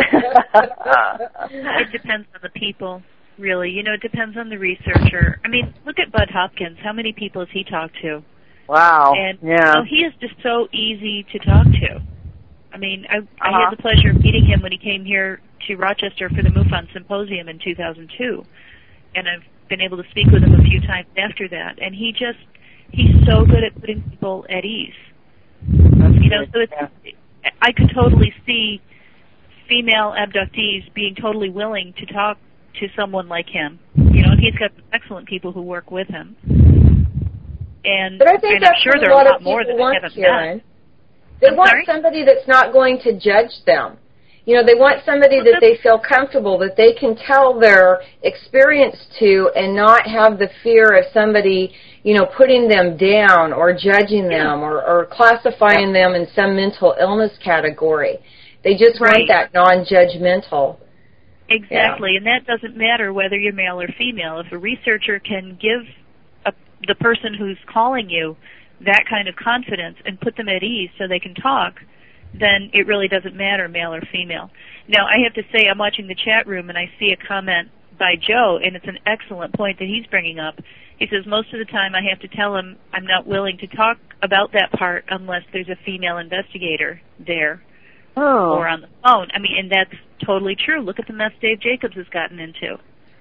It depends on the people, really. It depends on the researcher. I mean, look at Bud Hopkins. How many people has he talked to? Wow. And he is just so easy to talk to. I mean, I had the pleasure of meeting him when he came here to Rochester for the MUFON Symposium in 2002. And I've been able to speak with him a few times after that. And he's so good at putting people at ease. So I could totally see female abductees being totally willing to talk to someone like him. And he's got excellent people who work with him. But I think that's I'm sure what there a are lot a lot of more people that want, haven't Karen. met. They want somebody that's not going to judge them. They want somebody that they feel comfortable, that they can tell their experience to and not have the fear of somebody, putting them down or judging them or classifying them in some mental illness category. They just want that non-judgmental. Exactly, and that doesn't matter whether you're male or female. If a researcher can give the person who's calling you that kind of confidence and put them at ease so they can talk, then it really doesn't matter, male or female. Now, I have to say, I'm watching the chat room and I see a comment by Joe, and it's an excellent point that he's bringing up. He says, most of the time I have to tell him I'm not willing to talk about that part unless there's a female investigator there or on the phone. I mean, and that's totally true. Look at the mess Dave Jacobs has gotten into.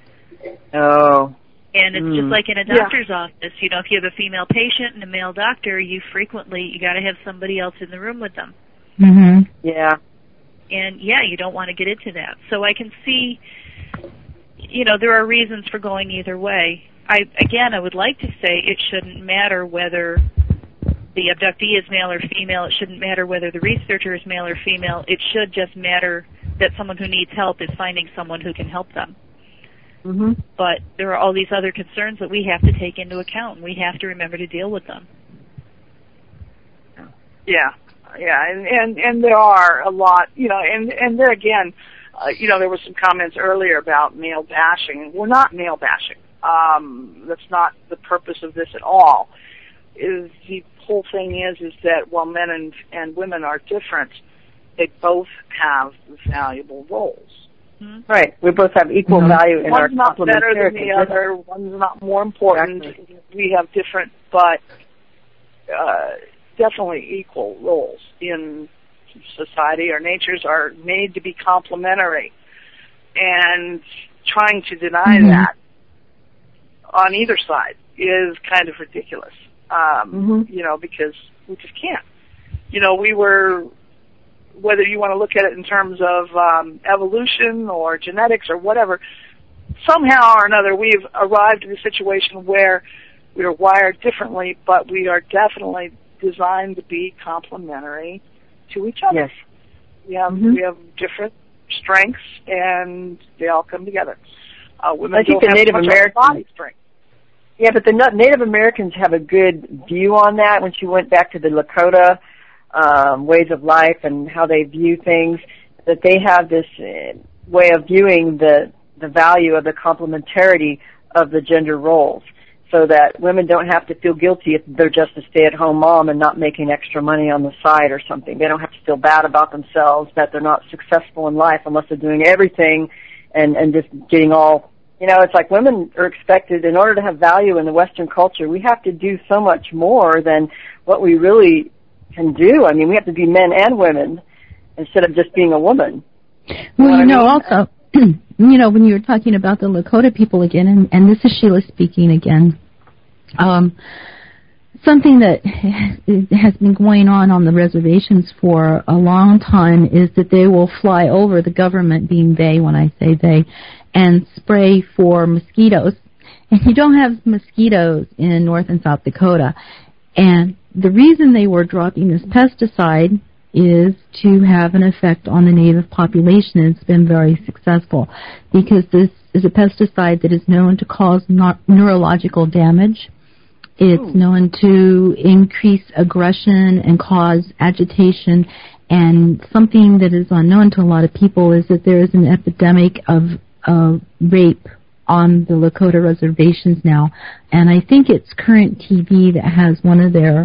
And it's just like in a doctor's office. If you have a female patient and a male doctor, you got to have somebody else in the room with them. Mm-hmm. Yeah. And, you don't want to get into that. So I can see, there are reasons for going either way. I would like to say it shouldn't matter whether the abductee is male or female. It shouldn't matter whether the researcher is male or female. It should just matter that someone who needs help is finding someone who can help them. Mm-hmm. But there are all these other concerns that we have to take into account, and we have to remember to deal with them. Yeah, and there are a lot, and there again, there were some comments earlier about male bashing. We're not male bashing. That's not the purpose of this at all. The whole thing is that while men and women are different, they both have valuable roles. Mm-hmm. Right. We both have equal value in our complementarity. One's not better than the other. One's not more important. Exactly. We have different, but definitely equal roles in society, our natures are made to be complementary. And trying to deny that on either side is kind of ridiculous, you know, because we just can't. You know, we were, whether you want to look at it in terms of evolution or genetics or whatever, somehow or another we've arrived in a situation where we are wired differently, but we are definitely designed to be complementary to each other. Yes. We have different strengths, and they all come together. Women I think don't the have Native much Americans, body strength. Yeah, but the Native Americans have a good view on that. When she went back to the Lakota ways of life and how they view things, that they have this way of viewing the value of the complementarity of the gender roles, so that women don't have to feel guilty if they're just a stay-at-home mom and not making extra money on the side or something. They don't have to feel bad about themselves, that they're not successful in life unless they're doing everything and just getting all, you know, it's like women are expected, in order to have value in the Western culture, we have to do so much more than what we really can do. I mean, we have to be men and women instead of just being a woman. Well, you know, also, you know, when you were talking about the Lakota people again, and this is Sheila speaking again, something that has been going on the reservations for a long time is that they will fly over the government, being they, when I say they, and spray for mosquitoes. And you don't have mosquitoes in North and South Dakota. And the reason they were dropping this pesticide is to have an effect on the native population. It's been very successful because this is a pesticide that is known to cause neurological damage. It's known to increase aggression and cause agitation. And something that is unknown to a lot of people is that there is an epidemic of rape on the Lakota reservations now. And I think it's Current TV that has one of their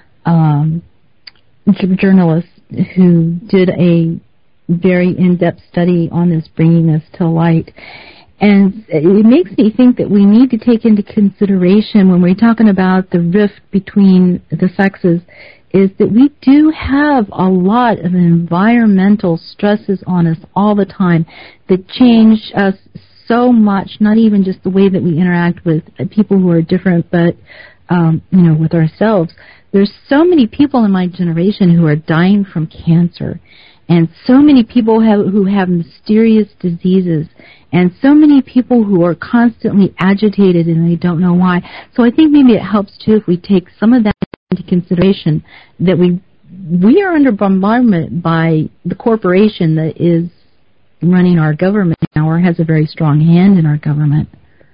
journalists who did a very in-depth study on this, bringing this to light. And it makes me think that we need to take into consideration when we're talking about the rift between the sexes is that we do have a lot of environmental stresses on us all the time that change us so much, not even just the way that we interact with people who are different, but, you know, with ourselves. There's so many people in my generation who are dying from cancer, and so many people who have mysterious diseases, and so many people who are constantly agitated and they don't know why. So I think maybe it helps, too, if we take some of that into consideration, that we are under bombardment by the corporation that is running our government now, or has a very strong hand in our government.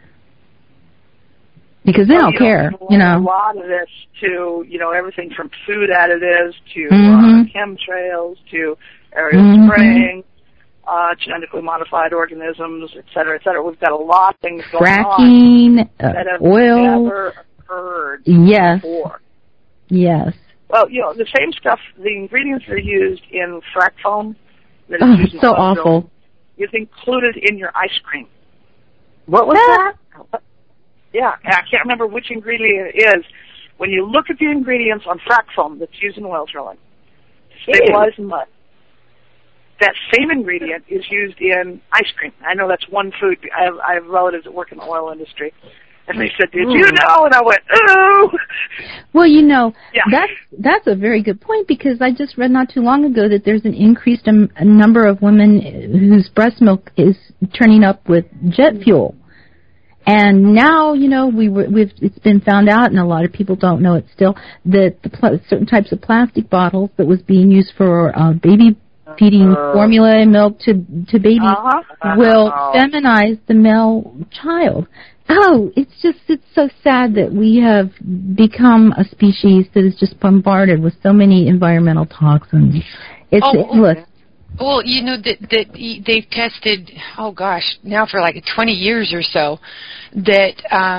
Because they don't care, you know. A lot of this to, you know, everything from food additives to chemtrails to aerial spraying, genetically modified organisms, et cetera, et cetera. We've got a lot of things going on that have never occurred before. Yes. Well, you know, the same stuff, the ingredients that are used in frack foam, that is used in so awful, is included in your ice cream. What was that? Yeah, I can't remember which ingredient it is. When you look at the ingredients on frack foam that's used in oil drilling, stabilize mud, that same ingredient is used in ice cream. I know that's one food. I have relatives that work in the oil industry, and they said, "Did you know?" And I went, "Oh." Well, you know, that's a very good point, because I just read not too long ago that there's an increased number of women whose breast milk is turning up with jet fuel. And now, you know, it's been found out, and a lot of people don't know it still, that certain types of plastic bottles that was being used for baby feeding formula and milk to babies will feminize the male child. Oh, it's so sad that we have become a species that is just bombarded with so many environmental toxins. It's endless. Well, you know, that they've tested, now for like 20 years or so, that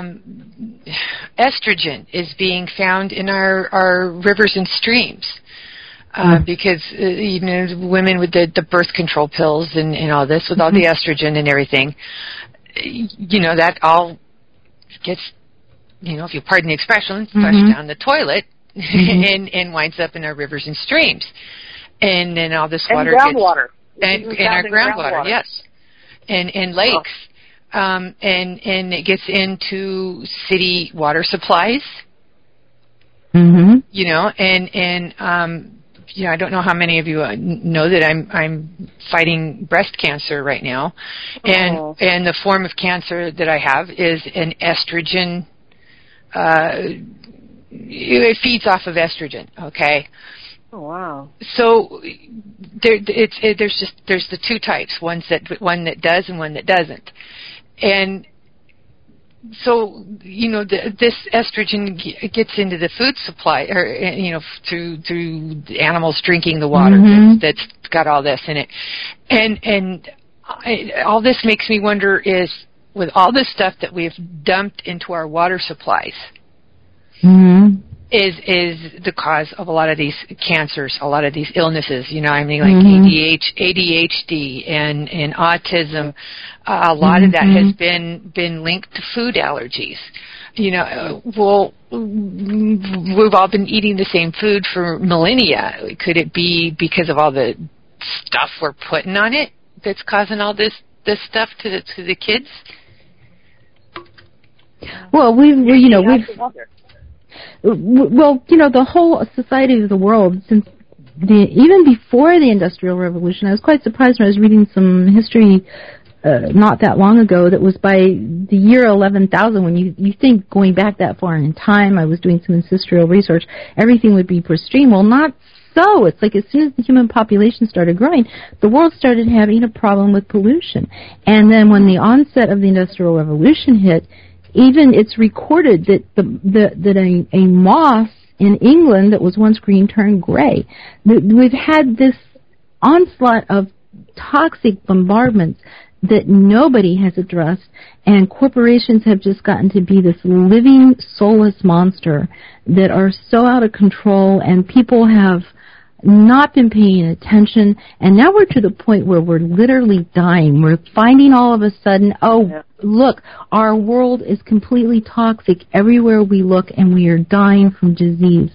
estrogen is being found in our rivers and streams. Because, you know, women with the birth control pills and all this, with all the estrogen and everything, you know, that all gets, you know, if you pardon the expression, flushed down the toilet and winds up in our rivers and streams. and then all this water and groundwater. And our groundwater, yes, and lakes, and it gets into city water supplies. Mm-hmm. You know, and you know, I don't know how many of you know that I'm fighting breast cancer right now, and the form of cancer that I have is an estrogen. It feeds off of estrogen. Okay. Oh wow! So there's the two types, one that does and one that doesn't, and so you know this estrogen gets into the food supply, or you know through the animals drinking the water that's got all this in it, and all this makes me wonder is with all this stuff that we've dumped into our water supplies. Mm-hmm. Is the cause of a lot of these cancers, a lot of these illnesses, you know, I mean, like ADHD and autism. A lot of that has been linked to food allergies. You know, well, we've all been eating the same food for millennia. Could it be because of all the stuff we're putting on it that's causing all this stuff to the kids? Well, Well, you know, the whole society of the world, since even before the Industrial Revolution, I was quite surprised when I was reading some history not that long ago that was by the year 11,000. When you think going back that far in time, I was doing some ancestral research, everything would be pristine. Well, not so. It's like as soon as the human population started growing, the world started having a problem with pollution. And then when the onset of the Industrial Revolution hit, even it's recorded that a moss in England that was once green turned gray. We've had this onslaught of toxic bombardments that nobody has addressed, and corporations have just gotten to be this living, soulless monster that are so out of control, and people have not been paying attention, and now we're to the point where we're literally dying. We're finding all of a sudden, look, our world is completely toxic everywhere we look, and we are dying from disease.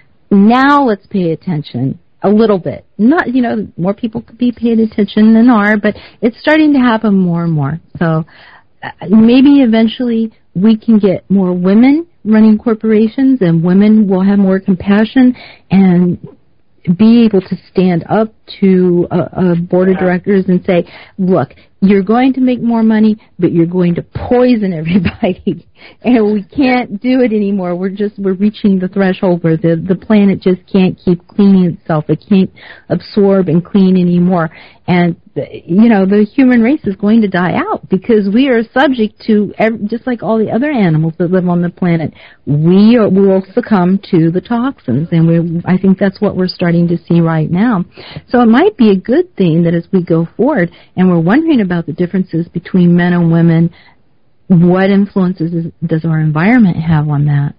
Now let's pay attention a little bit. Not, you know, more people could be paying attention than are, but it's starting to happen more and more. So maybe eventually we can get more women running corporations, and women will have more compassion and be able to stand up to a board of directors and say, look, you're going to make more money, but you're going to poison everybody. And we can't do it anymore. We're reaching the threshold where the planet just can't keep cleaning itself. It can't absorb and clean anymore. And, you know, the human race is going to die out because we are subject to, just like all the other animals that live on the planet, we will succumb to the toxins. And I think that's what we're starting to see right now. So it might be a good thing that as we go forward and we're wondering about the differences between men and women, what influences does our environment have on that?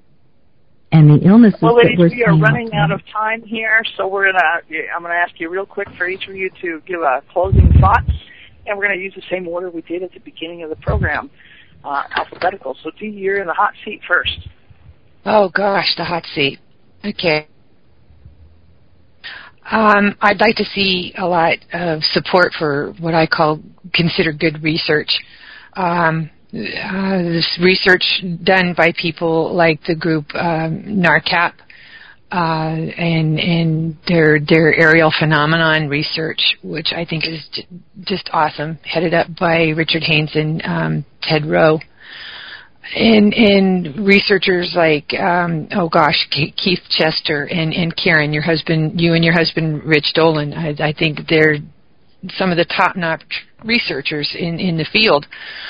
And the illnesses well, ladies, that we're we are seeing running out of time here, so I'm gonna ask you real quick for each of you to give a closing thought, and we're gonna use the same order we did at the beginning of the program, alphabetical. So Dee, you're in the hot seat first. Oh gosh, the hot seat. Okay. I'd like to see a lot of support for what I consider good research. This research done by people like the group NARCAP and their aerial phenomenon research, which I think is just awesome, headed up by Richard Haynes and Ted Rowe. And researchers like Keith Chester and Karen, you and your husband Rich Dolan. I think they're some of the top-notch researchers in the field.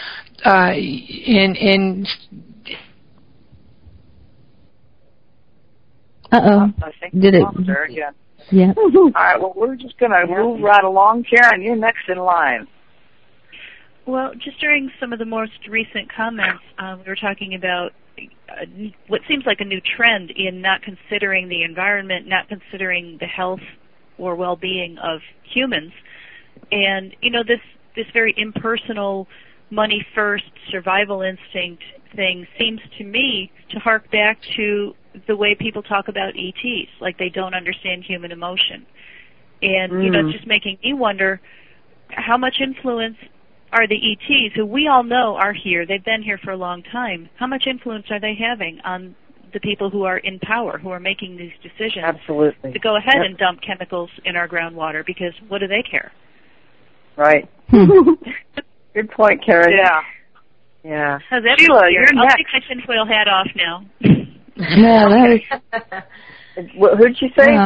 Uh-oh. I think Did it? There again. Yeah. All right, well, we're just going to move right along. Karen, you're next in line. Well, just during some of the most recent comments, we were talking about what seems like a new trend in not considering the environment, not considering the health or well-being of humans. And, you know, this very impersonal, money-first survival instinct thing seems to me to hark back to the way people talk about ETs, like they don't understand human emotion. And, you know, it's just making me wonder how much influence are the ETs, who we all know are here, they've been here for a long time, how much influence are they having on the people who are in power, who are making these decisions? Absolutely. To go ahead and dump chemicals in our groundwater, because what do they care? Right. Good point, Karen. Yeah. Yeah. Sheila, you're I'll next. take my tinfoil hat off now. Yeah, that was... Who'd you say?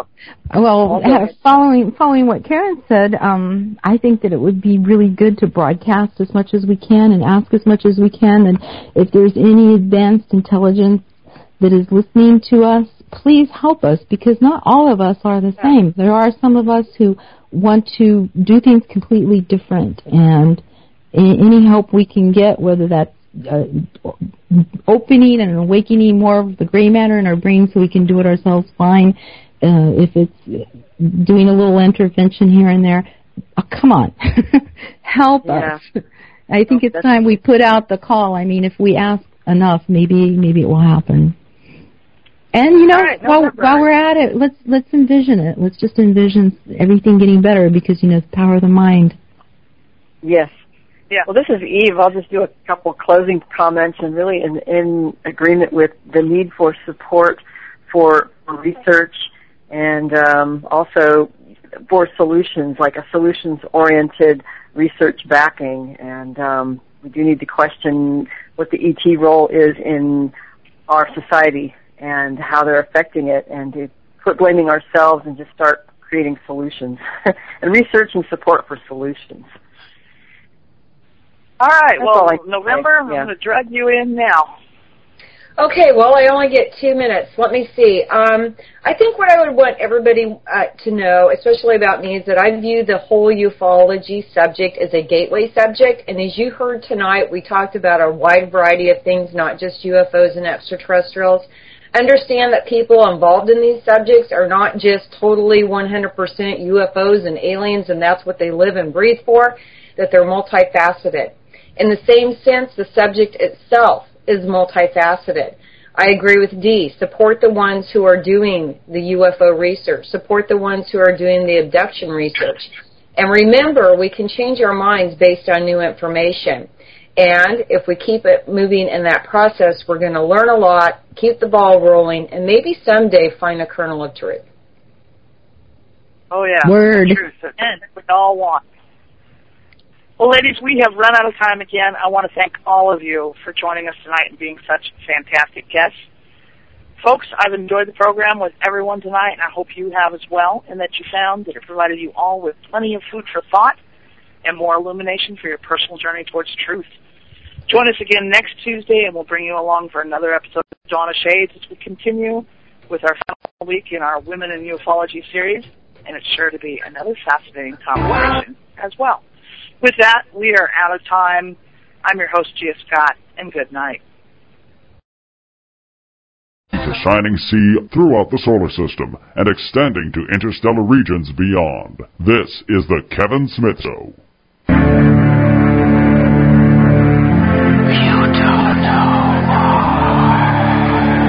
Following what Karen said, I think that it would be really good to broadcast as much as we can and ask as much as we can. And if there's any advanced intelligence that is listening to us, please help us, because not all of us are the same. There are some of us who want to do things completely different, and any help we can get, whether that's opening and awakening more of the gray matter in our brain so we can do it ourselves, fine. If it's doing a little intervention here and there, come on, help us. I think it's time we put out the call. I mean, if we ask enough, maybe it will happen. And, you know, while we're at it, let's envision it. Let's just envision everything getting better, because, you know, the power of the mind. Yes. Yeah. Well, this is Eve. I'll just do a couple closing comments, and really in agreement with the need for support for research and also for solutions, like a solutions-oriented research backing. And we do need to question what the ET role is in our society and how they're affecting it, and to quit blaming ourselves and just start creating solutions and researching support for solutions. All right, November, I'm going to drag you in now. Okay, well, I only get 2 minutes. Let me see. I think what I would want everybody to know, especially about me, is that I view the whole ufology subject as a gateway subject. And as you heard tonight, we talked about a wide variety of things, not just UFOs and extraterrestrials. Understand that people involved in these subjects are not just totally 100% UFOs and aliens, and that's what they live and breathe for, that they're multifaceted. In the same sense, the subject itself is multifaceted. I agree with Dee. Support the ones who are doing the UFO research. Support the ones who are doing the abduction research. And remember, we can change our minds based on new information. And if we keep it moving in that process, we're going to learn a lot, keep the ball rolling, and maybe someday find a kernel of truth. Oh, yeah. Word. Truth that we all want. Well, ladies, we have run out of time again. I want to thank all of you for joining us tonight and being such fantastic guests. Folks, I've enjoyed the program with everyone tonight, and I hope you have as well, and that you found that it provided you all with plenty of food for thought and more illumination for your personal journey towards truth. Join us again next Tuesday, and we'll bring you along for another episode of Dawn of Shades as we continue with our final week in our Women in Ufology series, and it's sure to be another fascinating conversation as well. With that, we are out of time. I'm your host, Gia Scott, and good night. The shining sea throughout the solar system and extending to interstellar regions beyond. This is the Kevin Smith Show.